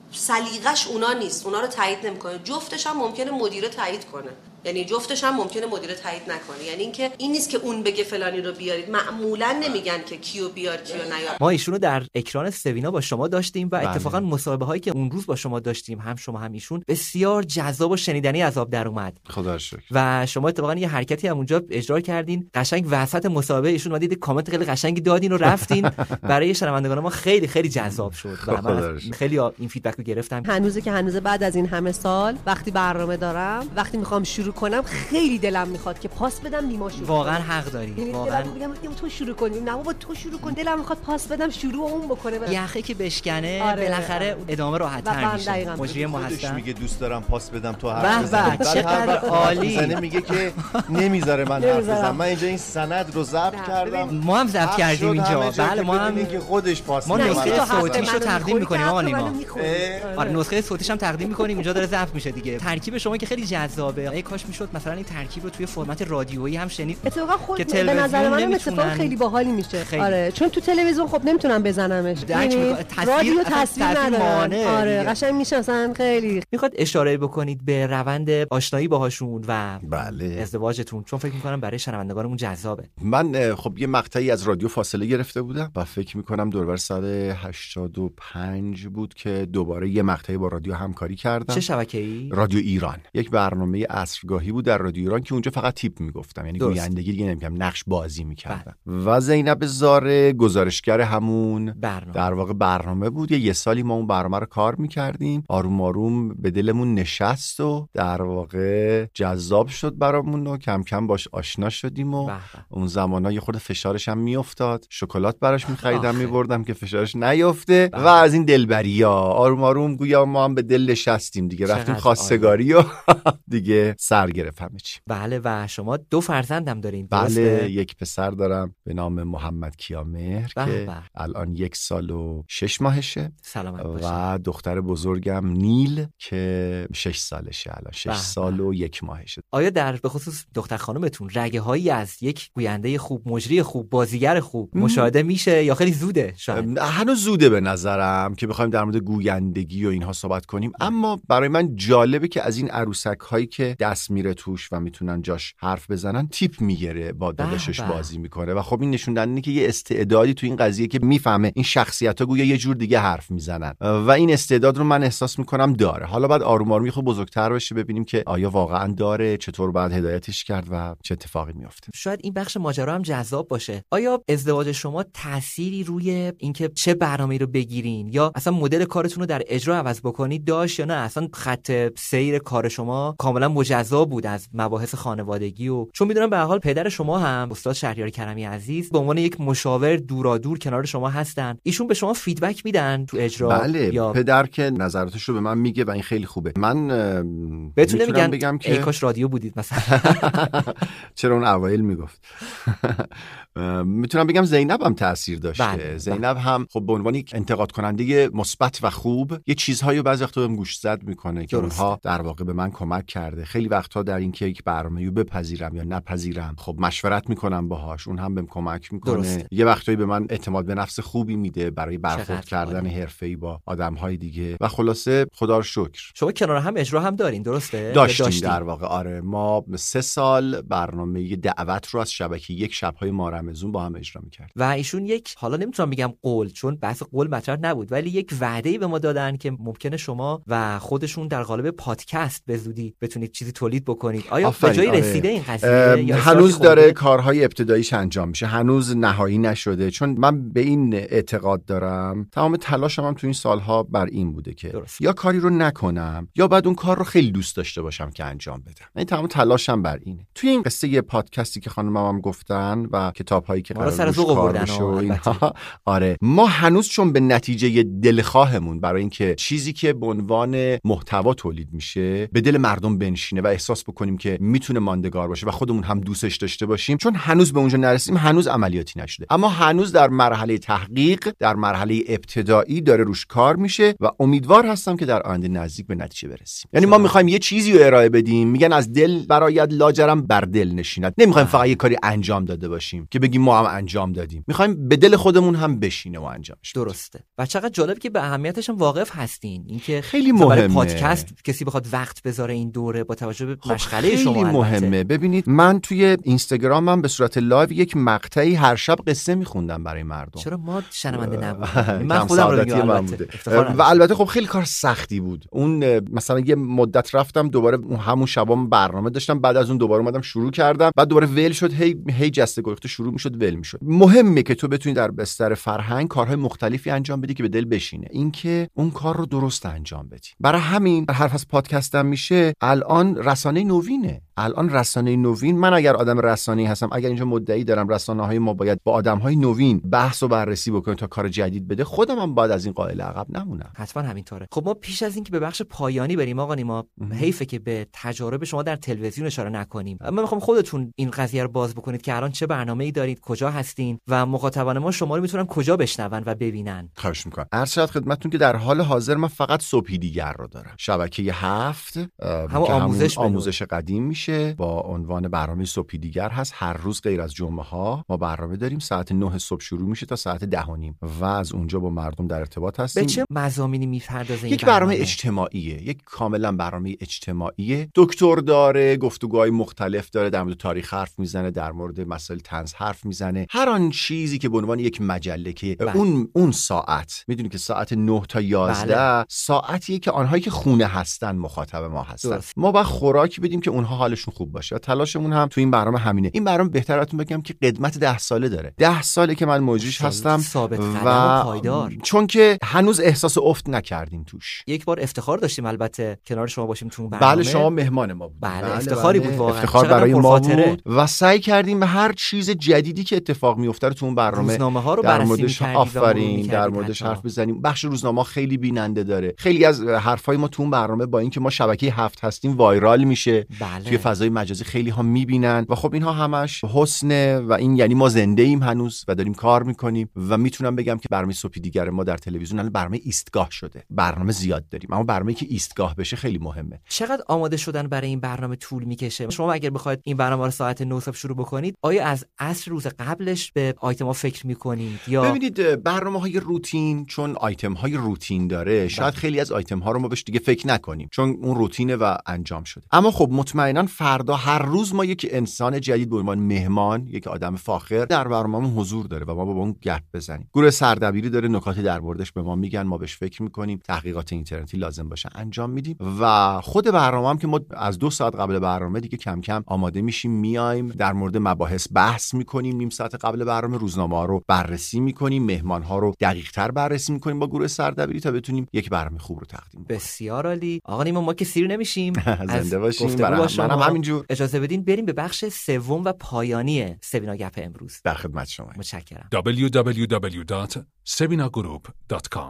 سلیقش اونا نیست، اونا رو تایید نمیکنه. جفتش هم ممکنه مدیر تایید کنه، یعنی جفتش هم ممکنه مدیر تایید نکنه. یعنی اینکه این نیست که اون بگه فلانی رو بیارید، معمولا نمیگن که کیو بیار کیو نیار. ما ایشونو در اکران سوینا با شما داشتیم و اتفاقا مصاحبه هایی که اون روز با شما داشتیم، هم شما هم ایشون، بسیار جذاب و شنیدنی از آب در اومد. خدا رو شکر. و شما اتفاقا یه حرکتی هم اونجا اجرا کردین، قشنگ وسط مصاحبه ایشون اومدید کامنت خیلی قشنگی دادین و رفتین. برای شنوندگان ما خیلی خیلی جذاب شد و من خیلی این فیدبک رو گرفتم. هنوزه که هنوزه بعد از این همه سال وقتی برنامه دارم، وقتی میخوام شروع کنم خیلی دلم میخواد که پاس بدم نیما شروع. واقعا حق داری. واقعا میگم تو شروع کنیم، نه بابا تو شروع کن، دلم میخواد پاس بدم شروع اون بکنه. یخه که بشکنه بالاخره ادامه راحت‌تر میشه. مجری محسن میگه دوست دارم پاس بدم تو حرف بزنی. چقدر عالی. میگه که نمیذاره من حرف بزنم. من اینجا این سند رو ضبط کردم. ما هم ضبط کردیم اینجا. بله ما هم که خودش پاس ما نسخه صوتیشو تقدیم می‌کنیم آقا نیما. آره نسخه صوتیش هم تقدیم می‌کنیم، اینجا داره ضبط میشه دیگه. ترکیب شما که خیلی جذابه. ای کاش میشد مثلا این ترکیب رو توی فرمت رادیویی هم شنید. اتفاقا خود به نظر من اتفاق خیلی باحالی میشه. آره چون تو تلویزیون خب نمیتونم بزنمش. رادیو تصویر نداره. آره قشنگ میشه مثلا خیلی. میخواد اشاره بکنید به روند آشنایی باهاشون و بله ازدواجتون، چون فکر می‌کنم برای شنوندگانمون جذابه. من خب یه مقطعی از رادیو فاصله گرفته بودم و فکر می‌کنم دوربر سال 85 بود که دوباره یه مقطعی با رادیو همکاری کردم. چه شبکه‌ای؟ رادیو ایران. یک برنامه عصر حرفگاهی بود در رادیو ایران که اونجا فقط تیپ میگفتم، یعنی گویندگی دیگه نمی‌کردم، نقش بازی میکردم. و زینب زاره گزارشگر همون در واقع برنامه بود. یه سالی ما اون برنامه رو کار میکردیم، آروم آروم به دلمون نشست و در واقع جذاب شد برامون و کم کم باش آشنا شدیم و اون زمانا یه خورده فشارش هم میافتاد، شکلات براش می‌خریدم می‌بردم که فشارش نیافته و از این دلبریا آروم آروم گویا ما هم به دل نشستیم دیگه، رفتیم خواستگاری و دیگه سر گرفت همه چی. بله. و شما 2 فرزندم دارین؟ بله، یک پسر دارم به نام محمد کیامهر که الان 1 سال و 6 ماهشه. سلامت باشه. و دختر بزرگم نیل که 6 سالشه الان، 6 سال و 1 ماهشه. آیا در به خصوص دختر خانمتون رگه هایی از یک گوینده خوب، مجری خوب، بازیگر خوب مشاهده میشه یا خیلی زوده؟ شاید هنوز زوده به نظرم که بخوایم در مورد گویندگی و اینها صحبت کنیم، اما برای من جالبه که از این عروسک هایی که دست میره توش و میتونن جاش حرف بزنن تیپ میگیره با داداشش بازی میکنه و خب این نشون دهنده که یه استعدادی تو این قضیه که میفهمه این شخصیت‌ها گویا یه جور دیگه حرف میزنن و این استعداد رو من احساس میکنم داره. حالا بعد آروم آروم خود بزرگتر بشه ببینیم که آیا واقعا داره، چطور باید هدایتش کرد و چه اتفاقی میفته. شاید این بخش ماجرا هم جذاب باشه. آیا ازدواج شما تأثیری روی اینکه چه برنامه‌ای رو بگیرین یا اصلا مدل کارتون رو در اجرا عوض بکنید داشت یا نه اصلا خط سیر کار شما کاملا مجزا بود از مباحث خانوادگی؟ و چون میدونم به هر حال پدر شما هم استاد شهریار کرمی عزیز به عنوان یک مشاور دورادور کنار شما هستن، ایشون به شما فیدبک میدن تو اجرا؟ بله، یا پدر که نظراتش رو به من میگه و این خیلی خوبه. من بهتون نمیگن بگم که ای کاش رادیو بودید مثلا؟ چرا اون اوایل میگفت. میتونم بگم زینب هم تاثیر داشته. زینب هم خب به عنوان یک انتقاد کننده مثبت و خوب یه چیزهایی بعضی وقتا بهم گوش زد میکنه که اونها در واقع به من کمک کرده. خیلی وقتا در این که یک برنامه‌ای بپذیرم یا نپذیرم خب مشورت میکنم باهاش، اون هم بهم کمک میکنه. یه وقتایی به من اعتماد به نفس خوبی میده برای برخورد کردن حرفه‌ای با آدم‌های دیگه و خلاصه خدا رو شکر. شما کنار هم اجرا هم دارین درسته؟ داشتیم در واقع. آره، ما 3 سال برنامه دعوت رو از شبکه 1 شب‌های ماه رمضان با هم اجرا می‌کرد. و ایشون یک حالا نمیتونم بگم قول، چون بحث قول مطرح نبود، ولی یک وعده‌ای به ما دادن که ممکنه شما و خودشون در قالب پادکست به زودی بتونید چیزی تولید بکنید. آیا به جایی رسیده این قضیه؟ هنوز داره کارهای ابتداییش انجام میشه، هنوز نهایی نشده، چون من به این اعتقاد دارم تمام تلاشم هم تو این سالها بر این بوده که یا کاری رو نکنم یا بعد اون کار رو خیلی دوست داشته باشم که انجام بدم. من تمام تلاشم بر اینه. توی این قصه یه پادکستی که خانمم هم گفتن و کتاب‌هایی که قرار روش کار بشه و اینها، آره ما هنوز چون به نتیجه دلخواهمون برای اینکه چیزی که به عنوان محتوا تولید میشه به دل مردم بنشینه و احساس بکنیم که میتونه ماندگار باشه و خودمون هم دوستش داشته باشیم، چون هنوز به اونجا نرسیم، هنوز عملیاتی نشده، اما هنوز در مرحله تحقیق، در مرحله ابتدایی داره روش کار میشه و امیدوار هستم که در آینده نزدیک به نتیجه برسیم. یعنی ما میخوایم یه چیزی رو ارائه بدیم، میگن از دل برآید لاجرم بر دل نشیند. نمیخوایم فقط یه کاری انجام داده باشیم که بگیم ما هم انجام دادیم، میخوایم به دل خودمون هم بشینه و انجامش. درسته. و چقدر جالب که به اهمیتش هم واقف هستین. اینکه خیلی مهمه پادکست کسی بخواد وقت بذاره این دوره با توجه به مشغله شما خیلی مهمه. ببینید من توی اینستاگرامم به صورت لایو یک مقطعی هر شب قصه میخوندم برای مردم. چرا ما شنونده نبودیم؟ من خودم رو و البته خب خیلی کار سختی بود. اون مثلا یه مدت رفتم دوباره همون شبام برنامه داشتم، بعد از اون دوباره اومدم شروع کردم، بعد دوباره ول شد، هی جسته گریخته شروع میشد ول میشد. مهمه که تو بتونی در بستر فرهنگ کارهای مختلفی انجام بدی که به دل بشینه، اینکه اون کار رو درست انجام بدی. برای همین حرف از پادکستم میشه الان رسانه نوینه. الان رسانه نوین، من اگر آدم رسانه‌ای هستم، اگر اینجا مدعی دارم رسانه‌های ما باید با آدم‌های نوین بحث و بررسی بکنه تا کار جدید بده، خودم هم باید از این قائل عقب نمونم. حتما همینطوره. خب ما پیش از اینکه به بخش پایانی بریم آقا نیما، حیفه که به تجارب شما در تلویزیون اشاره نکنیم. من میخوام خودتون این قضیه رو باز بکنید که الان چه برنامه‌ای دارید، کجا هستین و مخاطبان ما شما رو میتونن کجا بشنون و ببینن. خواهش می‌کنم. عرض شد خدمتتون که در حال حاضر من فقط صبحی دیگر رو دارم. شبکه 7 آموزش قدیم میشه با عنوان برنامه صبحی دیگر هست. هر روز غیر از جمعه ها ما برنامه داریم، ساعت 9 صبح شروع میشه تا ساعت 10:30 و از اونجا با مردم در ارتباط هستیم. به چه مضامینی میپردازه این یک برنامه اجتماعیه، یک کاملا برنامه اجتماعیه. دکتر داره، گفتگوهای مختلف داره، در مورد تاریخ حرف میزنه، در مورد مسائل طنز حرف میزنه، هر آن چیزی که به عنوان یک مجله که اون ساعت، میدونی که ساعت 9 تا 11 ساعتیه که آنهایی که خونه هستن مخاطب ما هستن. ما با خوراکی بدیم که اونها حالشون خوب باشه. و تلاشمون هم تو این برنامه همینه. این برنامه بهتراتون بگم که قدمت 10 ساله داره. 10 ساله که من موجودش هستم و پایدار. چون که هنوز احساس افت نکردیم توش. یک بار افتخار داشتیم البته کنار شما باشیم تو برنامه. بله شما مهمان ما بود. بله افتخاری بود واقعا. افتخار برای ما بود و سعی کردیم هر چیز جدیدی که اتفاق میفته تو اون برنامه روزنامه‌ها رو در موردش در موردش حرف بزنیم. بخش روزنامه خیلی بیننده داره. خیلی از حرفای ما تو اون برنامه با اینکه ما شبکه 7 هستیم وایرال میشه. بله. توی فضای مجازی خیلی ها میبینن و خب اینها همش حسنه و این یعنی ما زنده ایم هنوز و داریم کار میکنیم و میتونم بگم که برنامه صبحی دیگر ما در تلویزیون الان برنامه ایستگاه شده. برنامه زیاد داریم اما برنامه‌ای که ایستگاه بشه خیلی مهمه. چقدر آماده شدن برای این برنامه طول میکشه؟ شما اگر بخواید این برنامه رو ساعت 9 صبح شروع بکنید، آیا از عصر روز قبلش به آیتم‌ها فکر میکنید یا ببینید برنامه‌های روتین چون آیتم‌های روتین داره شاید خیلی از آیتم‌ها رو ما بهش دیگه فکر نکنیم چون اون روتینه و انجام شده. اما خب مطمئنا فردا هر روز ما یک انسان جدید به عنوان مهمان، یک آدم فاخر در برنامه‌مون حضور داره و ما با اون گپ بزنیم. گروه سردبیری داره نکاتی در موردش به ما میگن، ما بهش فکر میکنیم، تحقیقات اینترنتی لازم باشه انجام میدیم و خود برنامه هم که ما از 2 ساعت قبل برنامه دیگه کم کم آماده میشیم، میایم در مورد مباحث بحث میکنیم، نیم ساعت قبل برنامه روزنامه‌ها رو بررسی میکنیم، مهمان‌ها رو دقیق‌تر بررسی میکنیم با گروه سردبیری تا بتونیم یک برنامه خوب رو تقدیم کنیم. بسیار عالی. آقا نیما ما که سیر نمیشیم. زنده باشیم. منم همینجور. اجازه بدین بریم به بخش سوم و پایانی سوینا گپ امروز. در خدمت شما. متشکرم. www.sevinagroup.com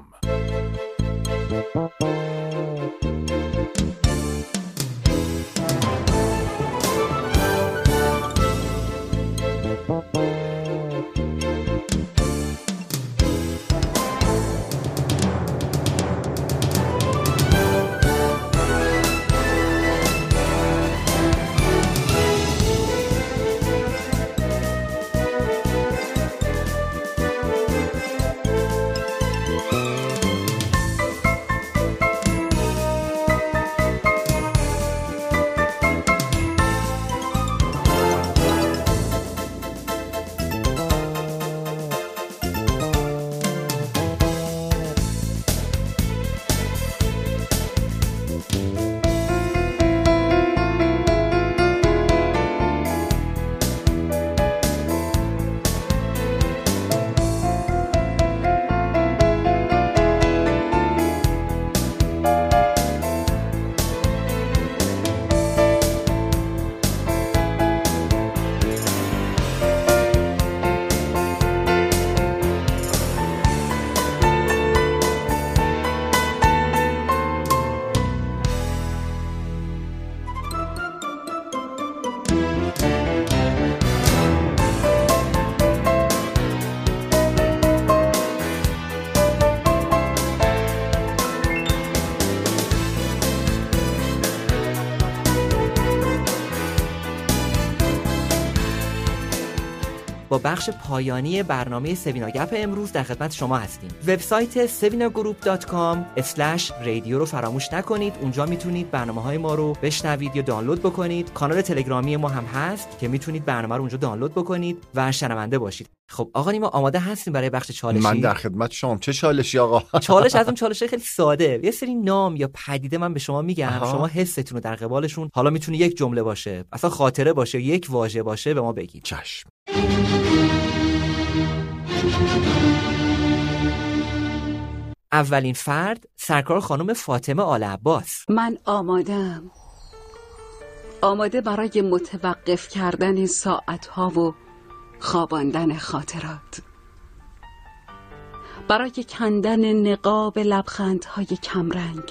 با بخش پایانی برنامه سوینا گپ امروز در خدمت شما هستیم. وبسایت sevinagroup.com/radio رو فراموش نکنید. اونجا میتونید برنامه‌های ما رو بشنوید یا دانلود بکنید. کانال تلگرامی ما هم هست که میتونید برنامه رو اونجا دانلود بکنید و شنونده باشید. خب آقا نیما آماده هستیم برای بخش چالشی؟ من در خدمت شما. چه چالشی آقا؟ چالش از اون چالشه خیلی ساده. یه سری نام یا پدیده من به شما میگم، شما حستون رو در قبالشون، حالا میتونه یک جمله باشه، اصلا خاطره باشه، یک واژه باشه، به ما بگید. چشم. اولین فرد سرکار خانم فاطمه آل عباس. من آماده برای متوقف کردن ساعتها و خواباندن خاطرات، برای کندن نقاب لبخندهای کمرنگ،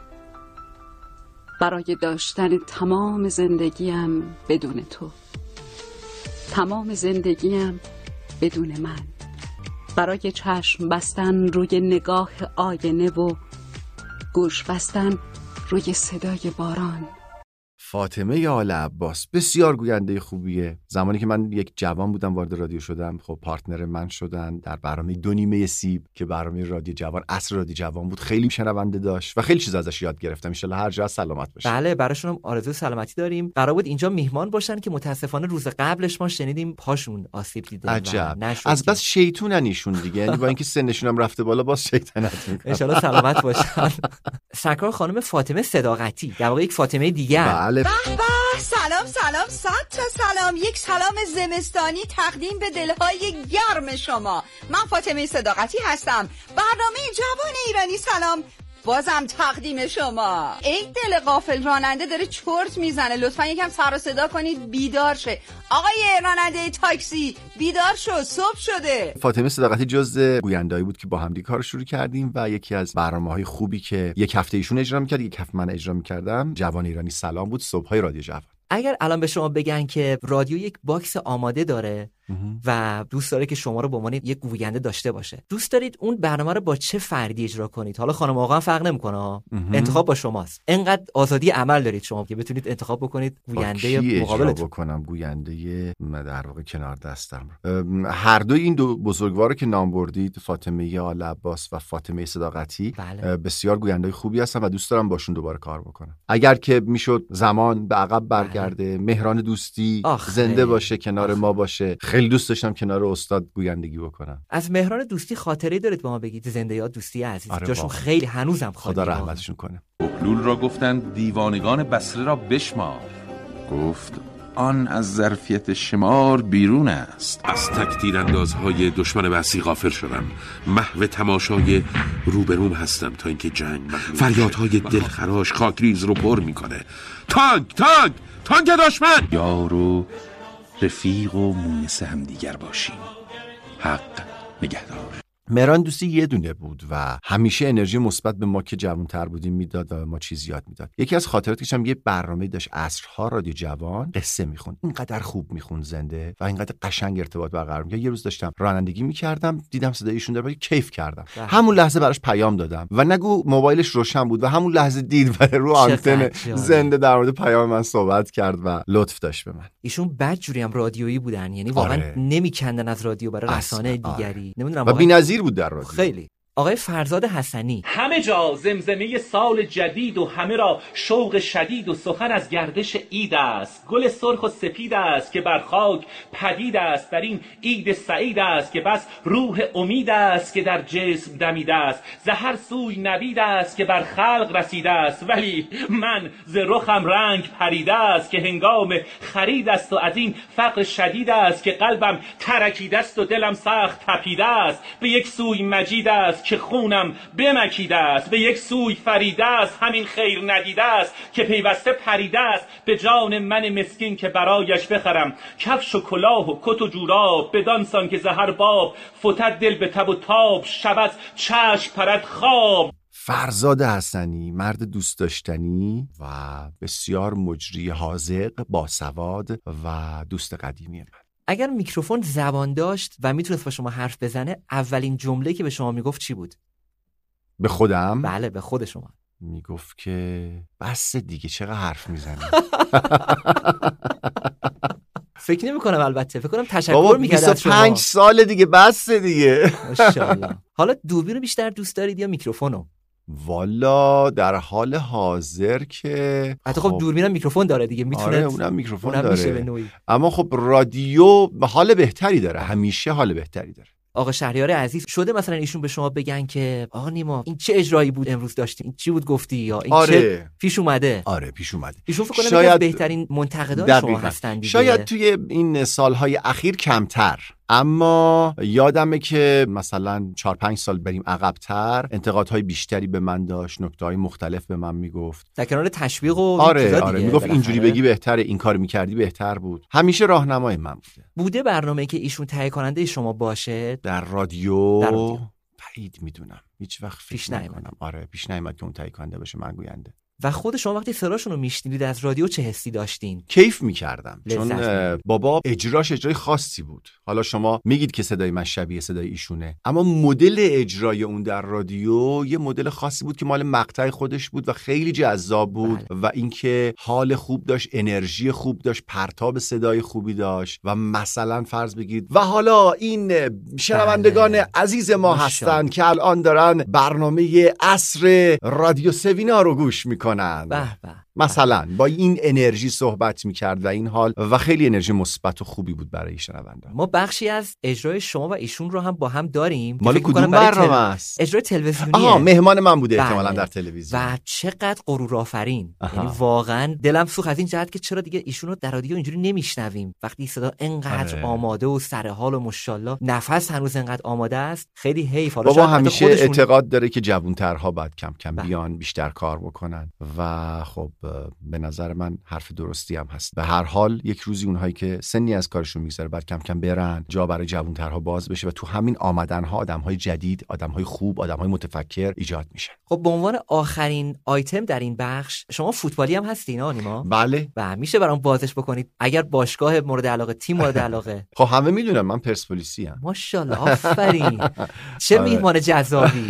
برای داشتن تمام زندگیم بدون تو، تمام زندگیم بدون من، برای چشم بستن روی نگاه آینه و گوش بستن روی صدای باران. فاطمه آل عباس بسیار گوینده خوبیه. زمانی که من یک جوان بودم وارد رادیو شدم، خب پارتنر من شدن در برنامه 2 نیمه سیب که برنامه رادیو جوان، عصر رادیو جوان بود. خیلی شنونده داشت و خیلی چیز ازش یاد گرفتم. ان شاءالله هر جا سلامت باشه. بله براشون هم آرزوی سلامتی داریم. قرار بود اینجا میهمان باشن که متاسفانه روز قبلش ما شنیدیم پاشون آسیب دیده. عجب. از بس شیطونن ایشون دیگه، یعنی با اینکه سنشون هم رفته بالا باز شیطنت میکنن. ان شاءالله سلامت باشن. سرکار خانم فاطمه صداقتی، در واقع یک فاطمه دیگه. بله به به، سلام سلام، 100 تا سلام. یک سلام زمستانی تقدیم به دلهای گرم شما. من فاطمه صداقتی هستم. برنامه جوان ایرانی سلام بازم تقدیم شما. ای دل غافل، راننده داره چرت میزنه، لطفا یکم سر و صدا کنید بیدار شه. آقای راننده تاکسی بیدار شو، صبح شده. فاطمه صداقتی جزء گوینده‌ای بود که با هم دیگه کارو شروع کردیم و یکی از برنامه‌های خوبی که یک هفته ایشون اجرا می‌کرد، یک هفته من اجرا می‌کردم، جوان ایرانی سلام بود، صبح‌های رادیو جوان. اگر الان به شما بگن که رادیو یک باکس آماده داره و دوست داره که شما رو به عنوان یک گوینده داشته باشه، دوست دارید اون برنامه رو با چه فردی اجرا کنید؟ حالا خانم آقا هم فرق نمی‌کنه، انتخاب با شماست. اینقدر آزادی عمل دارید شما که بتونید انتخاب بکنید گوینده مقابلتون. بکنم گوینده در واقع کنار دستم. هر دوی این دو بزرگوار رو که نام بردید، فاطمه آل عباس و فاطمه صداقتی، بسیار گوینده خوبی هستن و دوست دارم باشون دوباره کار بکنم. اگر که میشد زمان به عقب برگرده، مهران دوستی زنده باشه، کنار ما باشه، خیلی دوست داشتم کنار استاد گویندگی بکنم. از مهران دوستی خاطره دارید با ما بگید؟ زنده یاد دوستی عزیز. جاشون خیلی هنوزم خالی. خدا رحمتشون کنه. بهلول را گفتند دیوانگان بصره را بشمار. گفت آن از ظرفیت شمار بیرون است. از تک تیراندازهای دشمن وحشی غافل شدم. محو تماشای روبروم هستم تا اینکه جنگ فریادهای دلخراش خاکریز رو پر میکنه. تانک دشمن! یار و رفیق و مونس هم دیگر باشیم. حق نگهدار. مهران دوستی یه دونه بود و همیشه انرژی مثبت به ما که جوان‌تر بودیم میداد و ما چیز یاد میداد. یکی از خاطراتش هم یه برنامه داشت، عصرها رادیو جوان، قصه میخوند. اینقدر خوب میخوند زنده و اینقدر قشنگ ارتباط برقرار می‌کرد. یه روز داشتم رانندگی میکردم، دیدم صدای ایشون داره، کیف کردم. همون لحظه براش پیام دادم و نگو موبایلش روشن بود و همون لحظه دید و رو آنتن زنده در مورد پیام من صحبت کرد و لطف داشت به من. ایشون بدجوری هم رادیویی بودن، یعنی واقعا نمیکندن از رادیو برای رسانه دیگری. نمیدونم و بی‌نظیر بود در رادیو. خیلی. آقای فرزاد حسنی، همه جا زمزمه سال جدید و همه را شوق شدید و سخن از گردش عید است. گل سرخ و سپید است که بر خاک پدید است، در این عید سعید است که بس روح امید است که در جسم دمیده است. ز هر سوی نوید است که بر خلق رسیده است، ولی من ز رخم رنگ پریده است که هنگام خرید است و از این فقر شدید است که قلبم ترکیده است و دلم سخت تپیده است. به یک سوی مجید است که خونم بمکیده است، به یک سوی فریده است همین خیر ندیده است که پیوسته پریده است به جان من مسکین که برایش بخرم کفش و کلاه و کت و جوراب، بدان سان که زهر باب فتد دل به تب و تاب، شب چشم پرد خواب. فرزاد حسنی، مرد دوست داشتنی و بسیار مجری، حاذق، باسواد و دوست قدیمی من. اگر میکروفون زبان داشت و میتونست با شما حرف بزنه، اولین جمله که به شما میگفت چی بود؟ به خودم؟ بله، به خود شما. میگفت که بس دیگه، چقدر حرف میزنی؟ فکر نمی‌کنم، البته فکر کنم تشکر می‌کرد از شما. 25 سال دیگه، بس دیگه. ماشاءالله. حالا دوربین رو بیشتر دوست دارید یا میکروفونو؟ والا در حال حاضر که حتی خب دوربینم میکروفون داره دیگه، میتونه. آره، اونم میکروفون داره، اما خب رادیو حال بهتری داره، همیشه حال بهتری داره. آقا شهریار عزیز، شده مثلا ایشون به شما بگن که آقا نیما این چه اجرایی بود امروز داشتی، این چی بود گفتی، یا این چه پیش اومده؟ آره پیش اومده. ایشون فکر کنم شاید بهترین منتقدان شما هستن دیگه. شاید توی این سالهای اخیر کمتر، اما یادمه که مثلا 4-5 سال بریم عقب‌تر انتقادهای بیشتری به من داشت، نکته‌های مختلف به من میگفت، در کنار تشویق و آره میگفت اینجوری بگی بهتره، این کار میکردی بهتر بود. همیشه راهنمای من بوده برنامه‌ای که ایشون تهیه کننده شما باشه در رادیو. بعید میدونم، هیچ وقت پیش نمی‌کنم. آره پیش نیامد که اون تهیه کننده باشه، من گوینده. و خود شما وقتی صداشون رو میشنیدید از رادیو چه حسی داشتین؟ کیف میکردم، چون بابا اجرای خاصی بود. حالا شما میگید که صدای من شبیه صدای ایشونه، اما مدل اجرای اون در رادیو یه مدل خاصی بود که مال مقطع خودش بود و خیلی جذاب بود. و اینکه حال خوب داشت، انرژی خوب داشت، پرتاب صدای خوبی داشت. و مثلا فرض بگید و حالا این شنوندگان عزیز ما هستن که الان دارن برنامه عصر رادیو سوینا رو گوش میکنن. به به. مثلا با این انرژی صحبت میکرد و این حال و خیلی انرژی مثبت و خوبی بود برای شنونده. ما بخشی از اجرای شما و ایشون رو هم با هم داریم. مال کدوم برنامه است؟ اجرای تلویزیونیه. مهمان من بوده احتمالاً در تلویزیون. و چقدر غرورآفرین. یعنی واقعا دلم سوخت از این جهت که چرا دیگه ایشون رو در رادیو اینجوری نمیشنویم. وقتی صدا انقدر آماده و سر حال و ماشاءالله نفس هنوز انقدر آماده است. خیلی حیف. حالا بابا همیشه اعتقاد داره که جوان‌ترها باید کم کم بیان بیشتر کار بکنن و خب به نظر من حرف درستی هم هست. به هر حال یک روزی اونهایی که سنی از کارشون میگذره بعد کم کم برن، جا برای جوان‌ترها باز بشه و تو همین آمدن‌ها آدم‌های جدید، آدم‌های خوب، آدم‌های متفکر ایجاد میشن. خب به عنوان آخرین آیتم در این بخش، شما فوتبالی هم هستین نیما؟ بله. و میشه برام بازش بکنید اگر باشگاه مورد علاقه، تیم مورد علاقه؟ خب همه میدونن من پرسپولیسی ام. ماشاءالله، آفرین. چه میهمان جذابی.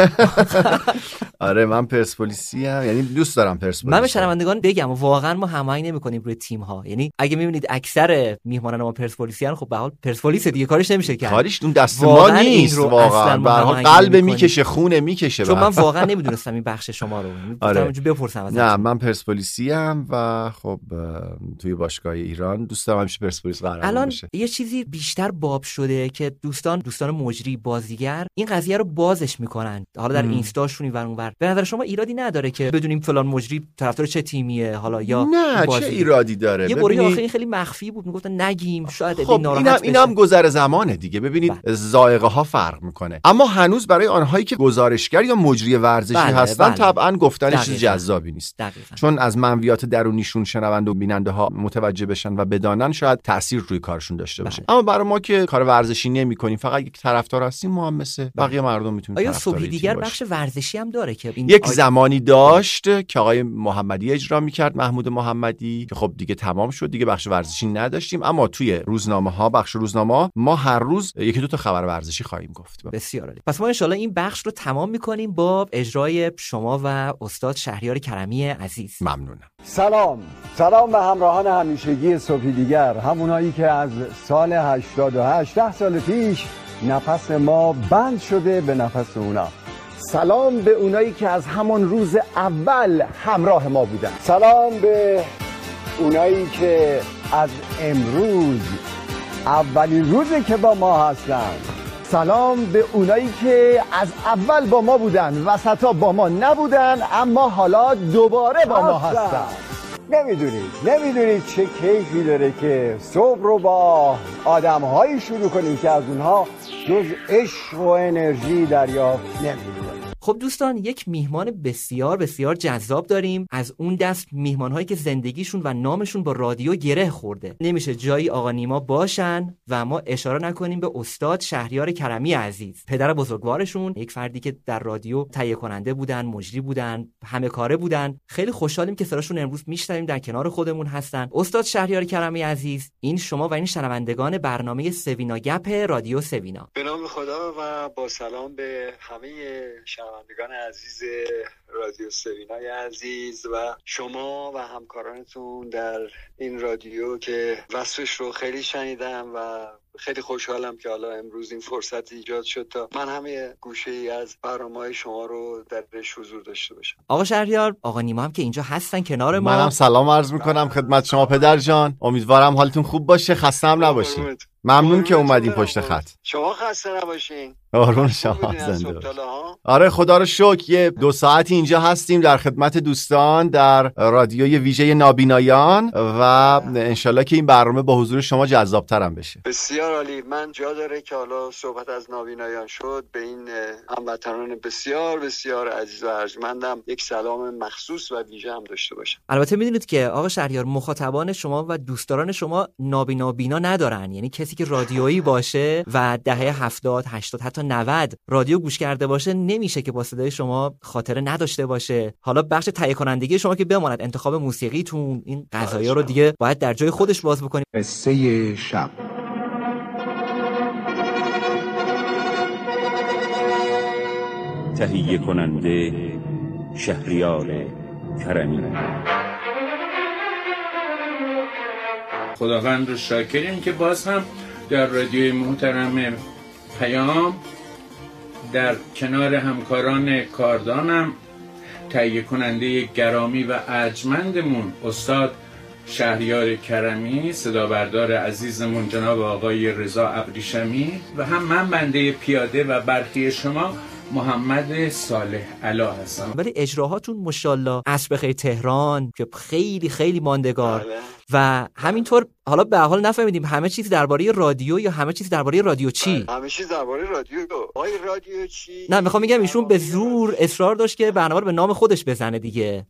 آره من پرسپولیسی ام، یعنی دوست دارم پرسپولیس. من به شنوندگان بگم واقعا ما هماهنگ نمی‌کنیم روی تیم‌ها. یعنی اگه می‌بینید اکثر میهمانان ما پرسپولیسیان، خب به حال پرسپولیس دیگه کارش نمیشه کرد. کارش اون دست ما نیست واقعا. به هر حال قلب میکشه، خونه میکشه. چون من واقعا نمیدونستم این بخش شما رو. آره. بپرسم ازت. نه من پرسپولیسی ام و خب توی باشگاه ایران دوست دارم همیشه پرسپولیس قهرمان بشه. الان یه چیزی بیشتر باب شده که دوستان مجری، بازیگر این قضیه رو بازش میکنن. حالا در اینستاشون اینور اونور. به نظر شما ایرادی نداره که بدونیم فلان مجری طرفدار چه تیمیه حالا یا نه چه ایرادی داره؟ یه بوری آخری خیلی مخفی بود میگفتن نگیم شاید خب ناراحت بشه. اینم گذر زمانه دیگه. ببینید ذائقه ها فرق میکنه، اما هنوز برای آنهایی که گزارشگر یا مجری ورزشی هستن طبعا گفتن چیز جذابی نیست. چون از منویات درونیشون شنونده و بیننده ها متوجه بشن و بدانن شاید تاثیر روی کارشون داشته باشه. اما برای ما که کار ورزشی نمی‌کنیم، فقط یک طرفدار هستیم، ما هم مثل بقیه مردم میتونیم آیا صبحی دیگر بخش ورزشی هم داره که یک زمانی داشت که آقای محمدی اجرا می‌کرد، محمود محمدی، که خب دیگه تمام شد، دیگه بخش ورزشی نداشتیم. اما توی روزنامه‌ها، بخش روزنامه‌ها ما هر روز یکی دو تا خبر ورزشی خواهیم گفت. بسیار عالی. پس ما ان شاءالله این بخش رو تمام می‌کنیم با اجرای شما و استاد شهریار کرمی عزیز. ممنونم. سلام به همراهان همیشگی صبحی دیگر، همونایی که از سال 88 10 سال پیش نفس ما بند شده به نفس اونا. سلام به اونایی که از همون روز اول همراه ما بودن. سلام به اونایی که از امروز اولین روزی که با ما هستن. سلام به اونایی که از اول با ما بودن، وسطا با ما نبودن اما حالا دوباره با ما هستن. نمیدونید چه کیفی داره که صبح رو با آدم‌هایی شروع کنیم که از اونها جز عشق و انرژی دریافت نمی‌کنیم. خب دوستان، یک میهمان بسیار بسیار جذاب داریم. از اون دست میهمان‌هایی که زندگیشون و نامشون با رادیو گره خورده. نمیشه جایی آقا نیما باشن و ما اشاره نکنیم به استاد شهریار کرمی عزیز، پدر بزرگوارشون، یک فردی که در رادیو تهیه کننده بودن، مجری بودن، همه کاره بودن. خیلی خوشحالیم که صداشون امروز میشنویم، در کنار خودمون هستن. استاد شهریار کرمی عزیز، این شما و این شنوندگان برنامه سوینا گپ رادیو سوینا. به نام خدا و با سلام به همه شنوندگان عزیز رادیو سوینای عزیز و شما و همکارانتون در این رادیو که وصفش رو خیلی شنیدم و خیلی خوشحالم که حالا امروز این فرصت ایجاد شد تا من همه گوشه‌ای از برنامه‌های شما رو درش حضور داشته باشم. آقا شهریار، آقا نیما هم که اینجا هستن کنار ما. منم سلام عرض میکنم خدمت شما پدر جان. امیدوارم حالتون خوب باشه، خسته هم نباشین. ممنون که اومدین پشت خط. شما خسته نباشین. قربون شما، زنده باشین. آره خدا رو شکر یه 2 ساعتی اینجا هستیم در خدمت دوستان در رادیوی ویژه نابینایان و انشالله که این برنامه با حضور شما جذاب‌تر هم بشه. بسیار عالی. من جا داره که حالا صحبت از نابینایان شد، به این هموطنان بسیار بسیار عزیز و ارجمندم یک سلام مخصوص و ویژه هم داشته باشم. البته میدونید که آقا شهریار مخاطبان شما و دوستداران شما نابینا ندارن، یعنی کسی که رادیویی باشه و دهه 70 80 حتی 90 رادیو گوش کرده باشه نمیشه که با صدای شما خاطره نداشته باشه. حالا بخش تهیه کنندگی شما که بماند، انتخاب موسیقیتون، این قضایا رو دیگه باید در جای خودش باز بکنیم. قصه شب. تهیه کننده شهریار کرمی. خداوند رو شاکریم که باز هم در رادیوی محترم پیام در کنار همکاران کاردانم تهیه کننده گرامی و ارجمندمون استاد شهریار کرمی، صدا بردار عزیزمون جناب آقای رضا ابریشمی و هم من بنده پیاده و برخی شما محمد صالح علا هستم. ولی اجراهاتون ماشاءالله اسبخه تهران که خیلی خیلی ماندگار و همینطور حالا به حال نفهمیدیم همه چیز درباره رادیو یا همه چیز درباره رادیو چی؟ همه چیز درباره رادیو. آقای رادیو چی؟ نه میخوام میگم ایشون به زور اصرار داشت که برنامه رو به نام خودش بزنه دیگه.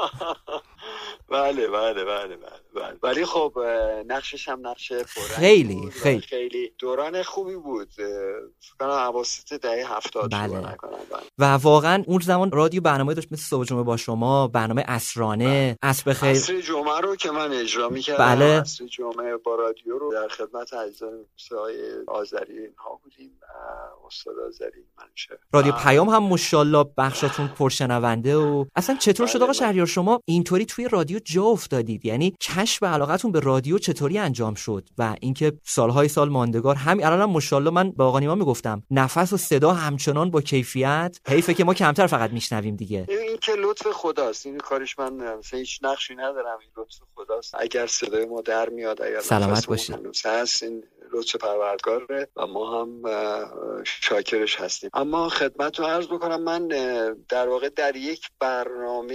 بله. ولی خب نقشش هم نقش خیلی دوران خوبی بود. فکر کنم اواسط دهه 70 بله. و واقعا اون زمان رادیو برنامه داشت مثل صبح جمعه با شما، برنامه عصرانه، عصر جمعه رو که من اجرا می‌کردم. بله. عصر جمعه با رادیو رو در خدمت عزیزان موسیقی آذری اینها بودیم. استاد آذری منشه. رادیو پیام هم ماشاءالله بخشاتون پرشنونده و اصلا چطور شد آقا شهریار شما اینطوری توی رادیو جا افتادید؟ یعنی کشف علاقتون به رادیو چطوری انجام شد و اینکه سالهای سال ماندگار همین الانم ماشاءالله من با آقا نیما میگفتم نفس و صدا همچنان با کیفیت. حیفه که ما کمتر فقط میشنویم دیگه. این که لطف خداست. این کارش من مثلا هیچ نقشی ندارم. این لطف خداست. اگر صدای ما در میاد، اگر سلامت باشید. این لطف پروردگاره و ما هم شاکرش هستیم. اما خدمت رو عرض بکنم، من در واقع در یک برنامه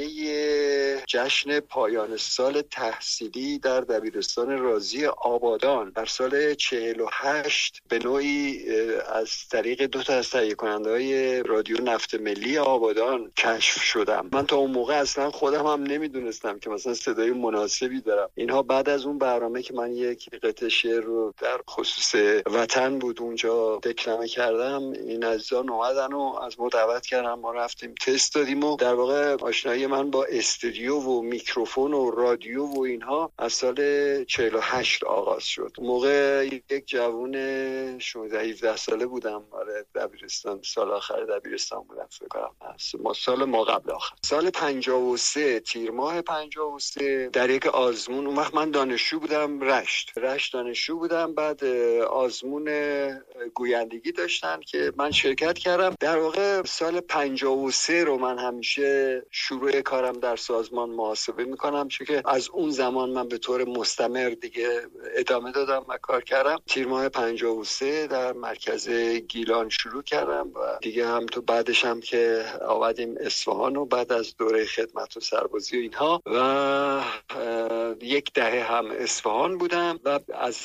جشن پایان سال تحصیلی در دبیرستان رازی آبادان در سال 48 به نوعی از طریق 2 تا از تهیه کننده‌های رادیو نفت ملی آبادان کشف شدم. من تا اون موقع اصلا خودم هم نمیدونستم که مثلا صدای مناسبی دارم. اینها بعد از اون برنامه که من یک قطعه شعر رو در خصوص وطن بود اونجا دکلمه کردم، این عزیزان اومدن و از ما دعوت کردن، ما رفتیم تست دادیم و در واقع آشنایی من با استودیو و میکروفون و رادیو و اینها از سال 48 آغاز شد. موقع یک جوون 16-17 ساله بودم. آره دبیرستان، سال آخر دبیرستان بودم فکر کنم. سال ما قبل آخر سال 53 تیر ماه 53 در یک آزمون، اون وقت من دانشجو بودم، رشت دانشجو بودم. بعد آزمون گویندگی داشتن که من شرکت کردم. در واقع سال 53 رو من همیشه شروع کارم در سازمان محاسبه میکنم، چون که از اون زمان من به طور مستمر دیگه ادامه دادم و کار کردم. تیر ماه 53 در مرکز گیلان شروع کردم و دیگه هم تو بعدش هم که آمدیم اصفهان و بعد از دوره خدمت و سربازی و اینها و یک دهه هم اصفهان بودم و از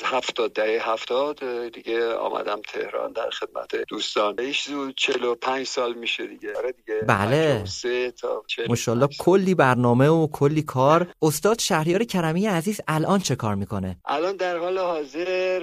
70 دیگه آمدم تهران در خدمت دوستان. ایش زود 45 سال میشه دیگه. آره دیگه. بله. ماشاءالله کلی برنامه و کلی کار. استاد شهریار کرمی عزیز الان چه کار میکنه؟ الان در حال حاضر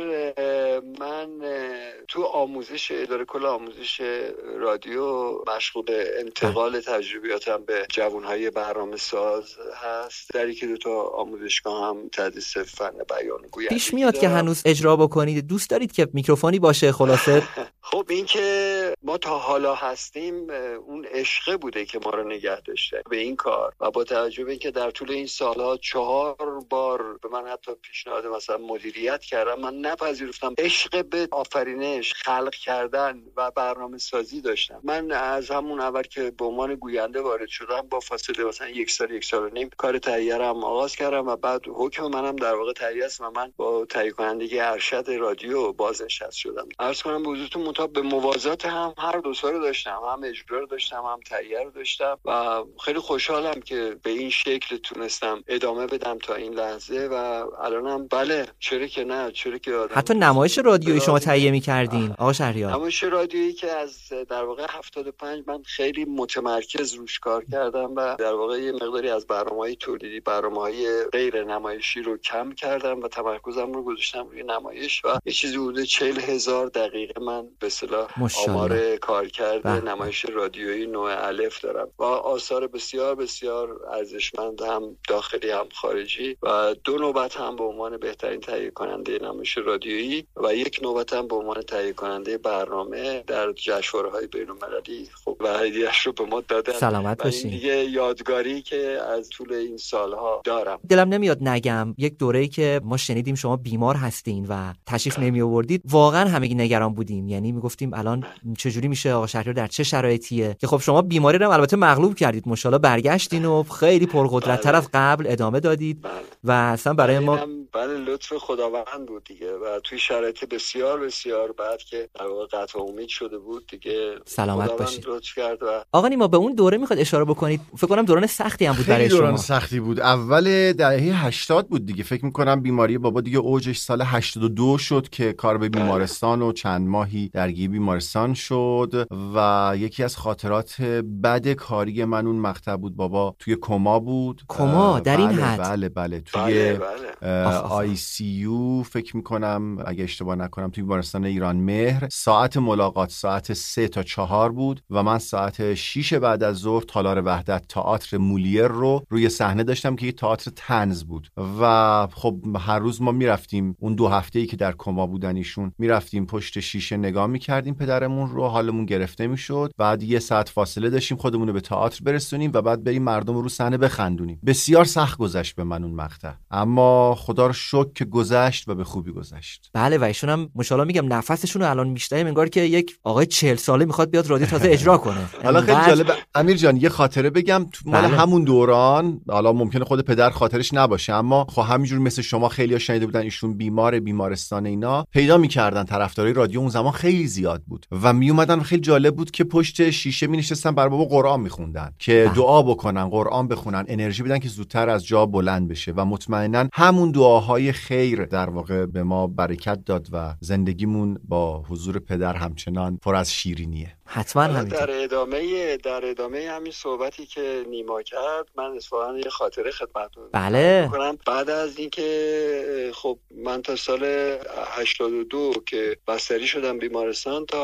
من تو آموزش اداره کل آموزش رادیو مشغول انتقال تجربیاتم به جوانهای برنامه ساز هست. در یکی 2 تا آموزشگاه هم تدریس فن بیان و گویندگی. پیش میاد که هنوز اجرا بکنید؟ دوست دارید که میکروفونی باشه خلاصه؟ خب این که ما تا حالا هستیم اون عشقه بوده که ما رو نگه داشته به این کار و با توجه به اینکه در طول این سالها 4 بار به من حتی پیشنهاد مثلا مدیریت کردم، من نپذیرفتم. عشق به آفرینش، خلق کردن و برنامه سازی داشتم. من از همون اول که به عنوان گوینده وارد شدم با فاصله مثلا 1 سال و نیم کار تهیه رو آغاز کردم و بعد حکم منم در واقع تهیه است و من با تهیه کنندگی ارشد رادیو بازنشسته شدم. عرض کنم به حضورتون مطابق به موازات هم هر 2 سال رو داشتم، هم اجرا رو داشتم هم تهیه رو داشتم و خیلی خوشحالم که به این شکل تونستم ادامه بدم تا این لحظه و الانم بله چرا که نه، چرا که حتی نمایش رادیویی شما تهیه می‌کردین آقا شهریار؟ نمایش رادیویی که از در واقع 75 من خیلی متمرکز روش کار کردم و در واقع یه مقداری از برنامه‌های تولیدی، برنامه‌های غیر نمایشی رو کم کردم و تمرکزم رو گذاشتم روی نمایش و یه چیزی حدود 40,000 دقیقه من به اصطلاح آمار کار کرده نمایش رادیویی نوع الف دارم و آثار بسیار بسیار ارزشمند هم داخلی هم خارجی و 2 نوبت هم به عنوان بهترین تهیه کننده نمایش رادیویی و 1 نوبت هم به عنوان تهیه کننده برنامه در جشنواره‌های بین‌المللی. خب و هدیه‌اش رو به ما دادن. سلامت باشین. دیگه یادگاری که از طول این سالها دارم. دلم نمیاد نگم یک دوره‌ای که ما شنیدیم شما بیمار هستین و تشریف نمی آوردید، واقعا همگی نگران بودیم. یعنی میگفتیم الان چجوری چجوری میشه، آقا شهریار در چه شرایطیه، که خب شما بیماری رو البته مغلوب کردید ماشاءالله، برگشتین و خیلی پرقدرت‌تر از قبل ادامه دادید و اصلا برای ما بله لطف خداوند بود دیگه و توی شرایط بسیار بسیار بعد که در واقع قطع امید شده بود دیگه سلامت باشید. لطف کرد. و آقا نیما به اون دوره میخواد اشاره بکنید؟ فکر کنم دوران سختی هم بود برای شما. دوران سختی بود. اول دهه 80 بود دیگه. فکر میکنم بیماری بابا دیگه اوجش سال 82 شد که کار به بیمارستان و چند ماهی درگیر بیمارستان شد و یکی از خاطرات بد کاری من اون مقطع بود. بابا توی کما بود. کما در این حد؟ بله توی آی سی یو فکر میکنم اگه اشتباه نکنم توی بیمارستان ایران مهر. ساعت ملاقات ساعت 3 تا 4 بود و من ساعت 6 بعد از ظهر تالار وحدت تئاتر مولیر رو روی صحنه داشتم که یه تئاتر طنز بود و خب هر روز ما میرفتیم اون 2 هفته‌ای که در کما بودن ایشون میرفتیم پشت شیشه نگاه میکردیم پدرمون رو، حالمون گرفته میشد، بعد 1 ساعت فاصله داشتیم خودمون رو به تئاتر برسونیم و بعد بریم مردم رو صحنه بخندونیم. بسیار سخت گذشت به من اون مقطع، اما خدا رو شکر که گذشت و به خوبی گذشت. بله و ایشون هم ماشاءالله میگم نفسشون رو الان میشنویم انگار که یک آقای 40 ساله میخواد بیاد رادیو تازه اجرا کنه. حالا خیلی جالب امیر جان یه خاطره بگم مال همون دوران، حالا ممکنه خود پدر خاطرش نباشه اما خب همینجور مثل شما خیلی‌ها شنیده بودن ایشون بیمارستان اینا پیدا می‌کردن. طرفدارای رادیو اون زمان خیلی زیاد بود و میومدن. خیلی جالب بود که پشت شیشه می‌نشستن بر بابا قرآن می‌خوندن که دعا بکنن، قرآن بخونن، انرژی بدن که زودتر از جا بلند بشه و مطمئناً همون دعاهای خیر در واقع به ما برکت داد و زندگیمون با حضور پدر همچنان پر از شیرینیه. حتما همینطور. در ادامه همین صحبتی که نیما کرد من اصلا یه خاطره خدمتتون می‌کنم. بعد از اینکه خب من تا سال 82 که بستری شدم بیمارستان تا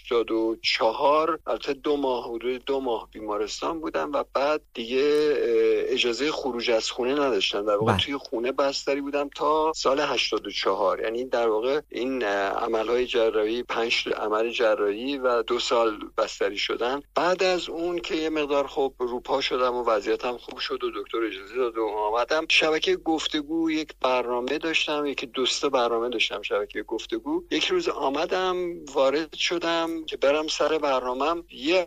84 البته 2 ماه حدود 2 ماه بیمارستان بودم و بعد دیگه اجازه خروج از خونه نداشتم. در واقع توی خونه بستری بودم تا سال 84. یعنی در واقع این عمل‌های جراحی 5 عمل جراحی و 2 سال بستری شدن. بعد از اون که یه مقدار خب روپا شدم و وضعیتم خوب شد و دکتر اجازه داد و آمدم شبکه گفتگو یک برنامه داشتم، یکی 2 برنامه داشتم شبکه گفتگو. یک روز آمدم وارد شدم که برم سر برنامه‌ام، یه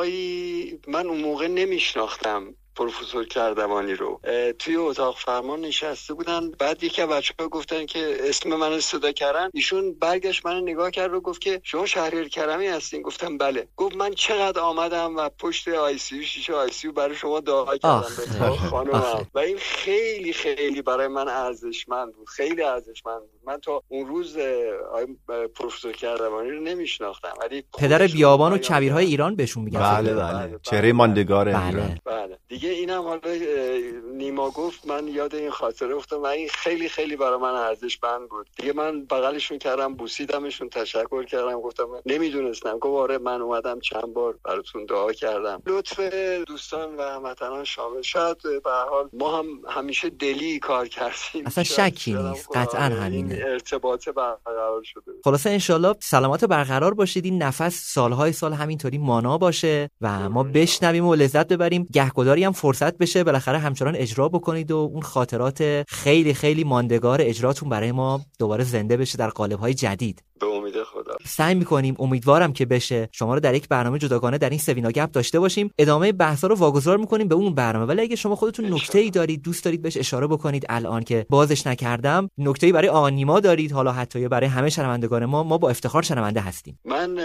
آقایی من اون موقع نمیشناختم پروفسور کردمانی رو توی اتاق فرمان نشسته بودن. بعد یکی از بچه‌ها گفتن که اسم منو صدا کردن، ایشون برگشت منو نگاه کرد و گفت که شما شهریار کرمی هستین؟ گفتم بله. گفت من چقدر آمدم و پشت آی سی یو شیشه آی سی یو برای شما دعا کردم به خانومم و این خیلی خیلی برای من ارزشمند بود، خیلی ارزشمند بود. من تا اون روز پروفسور کردمانی رو نمیشناختم ولی پدر بیابان و کبیرهای ایران بهشون میگن. بله. چهره ماندگار ایران. بله. دیگه اینم حالا نیما گفت من یاد این خاطره افتادم و این خیلی خیلی برای من ارزشمند بود. دیگه من بغلشون کردم، بوسیدمشون، تشکر کردم، گفتم نمیدونستم. گفت آره من اومدم چند بار براتون دعا کردم. لطف دوستان و هموطنان شامل. شاید به هر حال ما هم همیشه دلی کار کردیم، اصلا شکی نیست، قطعا همینه، ارتباط برقرار شده. خلاصه انشالله سلامت برقرار باشید، این نفس سالهای سال همینطوری مانا باشه و ما بشنویم و لذت ببریم، گهگداری هم فرصت بشه بالاخره همچنان اجرا بکنید و اون خاطرات خیلی خیلی ماندگار اجراتون برای ما دوباره زنده بشه در قالب‌های جدید. به امید خدا سعی می‌کنیم، امیدوارم که بشه، شما رو در یک برنامه جداگانه در این سوینا گپ داشته باشیم. ادامه بحثا رو واگذار می‌کنیم به اون برنامه، ولی اگه شما خودتون نکته‌ای دارید دوست دارید بهش اشاره بکنید الان که بازش نکردم، نکته‌ای برای آقا نیما دارید، حالا حتی برای همه شنوندگان ما با افتخار شنونده هستیم. من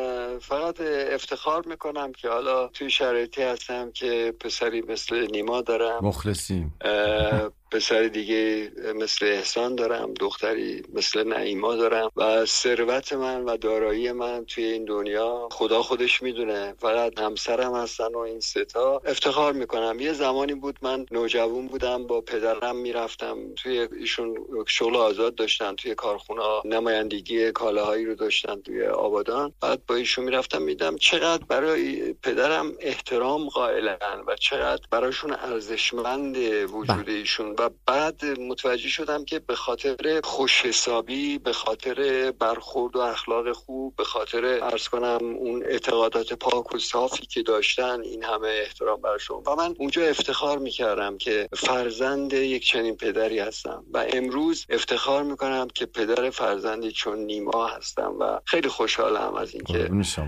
فقط افتخار میکنم که حالا توی شرایطی هستم که پسری مثل نیما دارم، مخلصیم. پسر دیگه مثل احسان دارم، دختری مثل نعیما دارم و ثروت من و دارایی من توی این دنیا خدا خودش میدونه، فقط همسرم هستن و این 3 تا. افتخار میکنم. یه زمانی بود من نوجوان بودم، با پدرم میرفتم توی ایشون شغل آزاد داشتن توی کارخونه، نمایندگی کالاهایی رو داشتن توی آبادان. بعد با ایشون میرفتم میدم چقدر برای پدرم احترام قائلن و چقدر براشون ارزشمند وجود ایشون. و بعد متوجه شدم که به خاطر خوشحسابی، به خاطر برخورد و اخلاق خوب، به خاطر عرض کنم اون اعتقادات پاک و صافی که داشتن، این همه احترام برشون و من اونجا افتخار میکردم که فرزند یک چنین پدری هستم و امروز افتخار میکنم که پدر فرزندی چون نیما هستم و خیلی خوشحالم از اینکه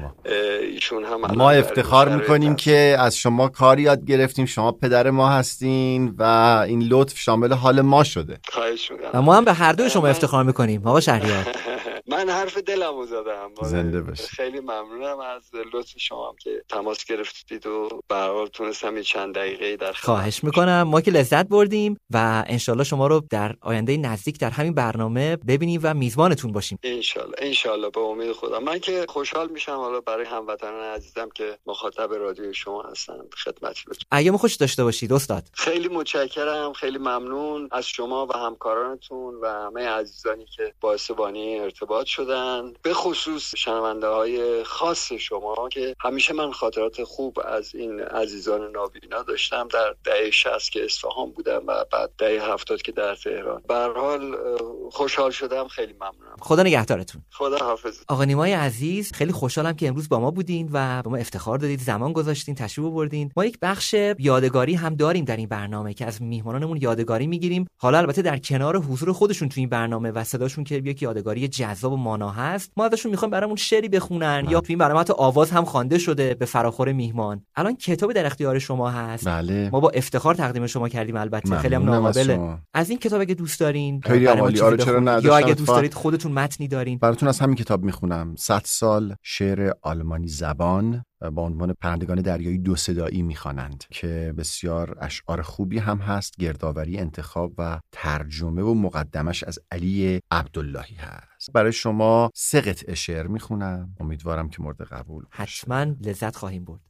ایشون هم ما افتخار میکنیم که از شما کاری یاد گرفتیم، شما پدر ما هستین و این لطف شامل حال ما شده. خواهش میکنم. و ما هم به هر دوی شما افتخار میکنیم آقا شهریار. من حرف دلمو زدم. زنده باشید. خیلی ممنونم از لطف شما که تماس گرفتید و به هر حال تونستم چند دقیقه در خواهش میکنم. ما که لذت بردیم و انشالله شما رو در آینده نزدیک در همین برنامه ببینیم و میزبانتون باشیم. انشالله به امید خدا. من که خوشحال میشم حالا برای هموطنان عزیزم که مخاطب رادیو شما هستن خدمتی باشم. ایام خوش داشته باشید استاد. خیلی متشکرم، خیلی ممنون از شما و همکارانتون و همه عزیزانی که باعث بانی ارتباط شدن، به خصوص شنونده های خاص شما که همیشه من خاطرات خوب از این عزیزان نابینا داشتم. در دهه 60 که اصفهان بودم و بعد دهه 70 که در تهران. به هر حال خوشحال شدم، خیلی ممنونم. خدا نگهدارتون. خدا حافظ. آقا نیمای عزیز، خیلی خوشحالم که امروز با ما بودین و به ما افتخار دادید، زمان گذاشتین، تشریف آوردین. ما یک بخش یادگاری هم داریم در این برنامه که از میهمانانمون یادگاری میگیریم. حالا البته در کنار حضور خودشون تو این برنامه و صداشون که یک یادگاری جذاب و مانا هست، ما ازشون میخوایم برامون شعری بخونن یا تو این برنامه حتی آواز هم خوانده شده به فراخور میهمان. الان کتاب در اختیار شما هست. بله. ما با افتخار تقدیم شما کردیم، البته خیلی هم ناقابله. از این کتاب اگه دوست دارین خیلی عالی. آره چرا نداشتن؟ یا اگه دوست دارید خودتون متنی دارین براتون از همین کتاب میخونم. 100 سال شعر آلمانی زبان با عنوان پرندگان دریایی دو صدایی میخوانند که بسیار اشعار خوبی هم هست، گردآوری، انتخاب و ترجمه و مقدمش از علی عبداللهی هست. برای شما 3 قطعه شعر میخونم، امیدوارم که مورد قبول باشه. حتما لذت خواهیم برد.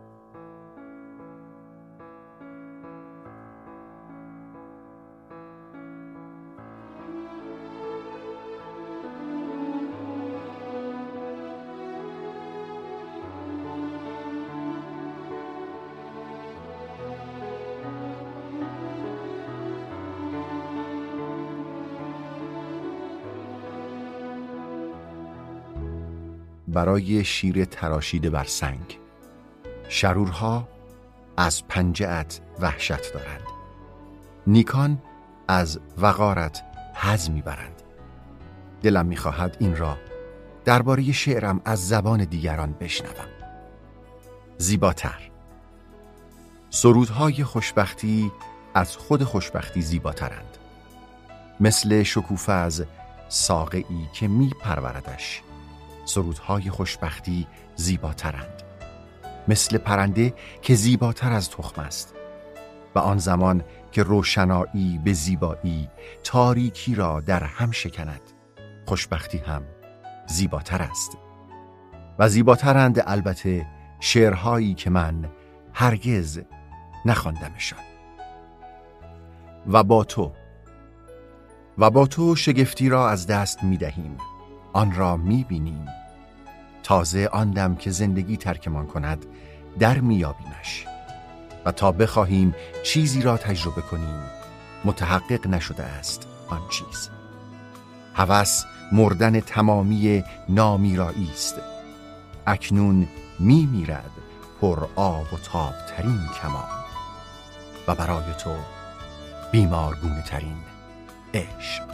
برای شیر تراشیده بر سنگ، شرورها از پنجه‌ات وحشت دارند، نیکان از وقارت حظ میبرند. دلم میخواهد این را درباره شعرم از زبان دیگران بشنوم. زیباتر، سرودهای خوشبختی از خود خوشبختی زیباترند، مثل شکوفه از ساقه‌ای که میپروردش. سرودهای خوشبختی زیباترند، مثل پرنده که زیباتر از تخم است. و آن زمان که روشنایی به زیبایی تاریکی را در هم شکند، خوشبختی هم زیباتر است. و زیباترند البته شعرهایی که من هرگز نخواندمشان. و با تو شگفتی را از دست می دهیم، آن را می بینیم. تازه آن دم که زندگی ترکمان کند در می یابیمش. و تا بخواهیم چیزی را تجربه کنیم متحقق نشده است آن چیز. هوس مردن تمامی نامیرایی است. اکنون می میرد پر آب و تاب ترین کمان و برای تو بیمارگونه ترین عشق.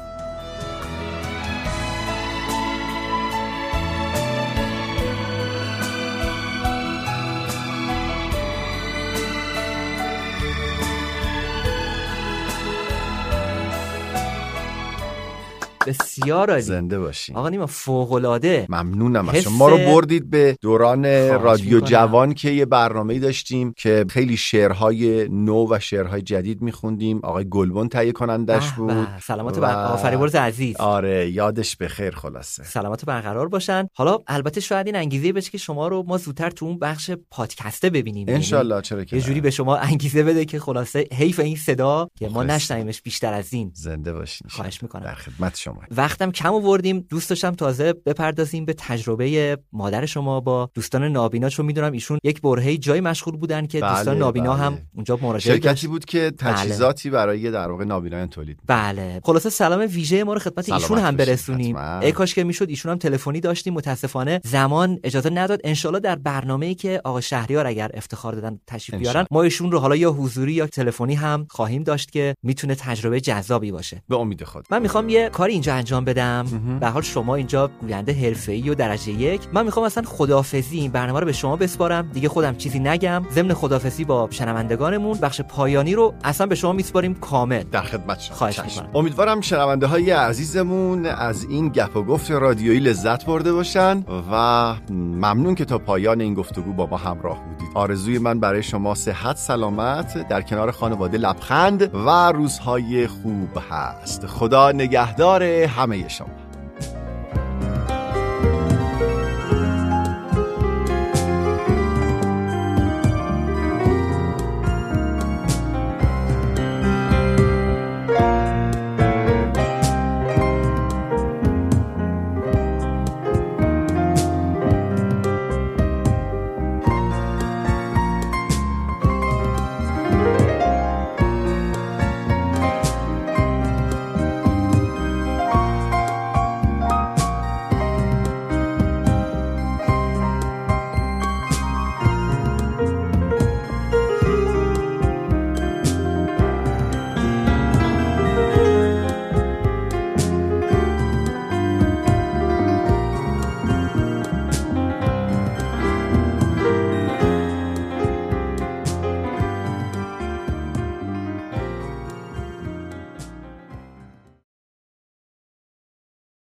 بسیار عالی. زنده باشین آقا نیما، فوق‌العاده. ممنونم از شما. ما رو بردید به دوران رادیو جوان که یه برنامه‌ای داشتیم که خیلی شعرهای نو و شعرهای جدید میخوندیم. آقای گلبن تهیه کنندش بود. سلامت بر فریبرز عزیز. آره یادش بخیر. خلاصه سلامت برقرار باشن. حالا البته شاید این انگیزه بشه که شما رو ما زودتر تو اون بخش پادکسته ببینیم ان شاءالله. چرا که یه جوری به شما انگیزه بده که خلاصه حیف این صدا که ما نشنویمش بیشتر از این. زنده باشین. خواهش میکنم. در خدمت شما. بفرمایید. وقتم کم آوردیم، دوست داشتم تازه بپردازیم به تجربه مادر شما با دوستان نابینا، چون میدونم ایشون یک برهه جای مشغول بودن که دوستان نابینا هم اونجا مراجعه شرکتی بود که تجهیزاتی برای در واقع نابینایان تولید. بله. خلاصه سلام ویژه ما رو خدمت ایشون هم برسونیم. ای کاش که میشد ایشون هم تلفنی داشتیم، متاسفانه زمان اجازه نداد. انشالله در برنامه‌ای که آقا شهریار اگر افتخار دادن تشریف بیارن، ما ایشون رو حالا یا حضوری یا تلفنی هم خواهیم داشت که میتونه تجربه جذابی باشه. به امید خدا. من میخوام یه کاری اینجا انجام بدم. به حال شما اینجا گوینده حرفه‌ای و درجه یک، من میخوام اصلا خداحافظی این برنامه رو به شما بسپارم، دیگه خودم چیزی نگم. ضمن خداحافظی با شنوندگانمون بخش پایانی رو اصلا به شما میسپاریم کامل. در خدمت شما. خواهش می‌کنم. امیدوارم شنونده‌های عزیزمون از این گپ و گفت رادیویی لذت برده باشن و ممنون که تا پایان این گفتگو با ما همراه بودید. آرزوی من برای شما صحت، سلامت، در کنار خانواده لبخند و روزهای خوب هست. خدا نگهدار همه شما.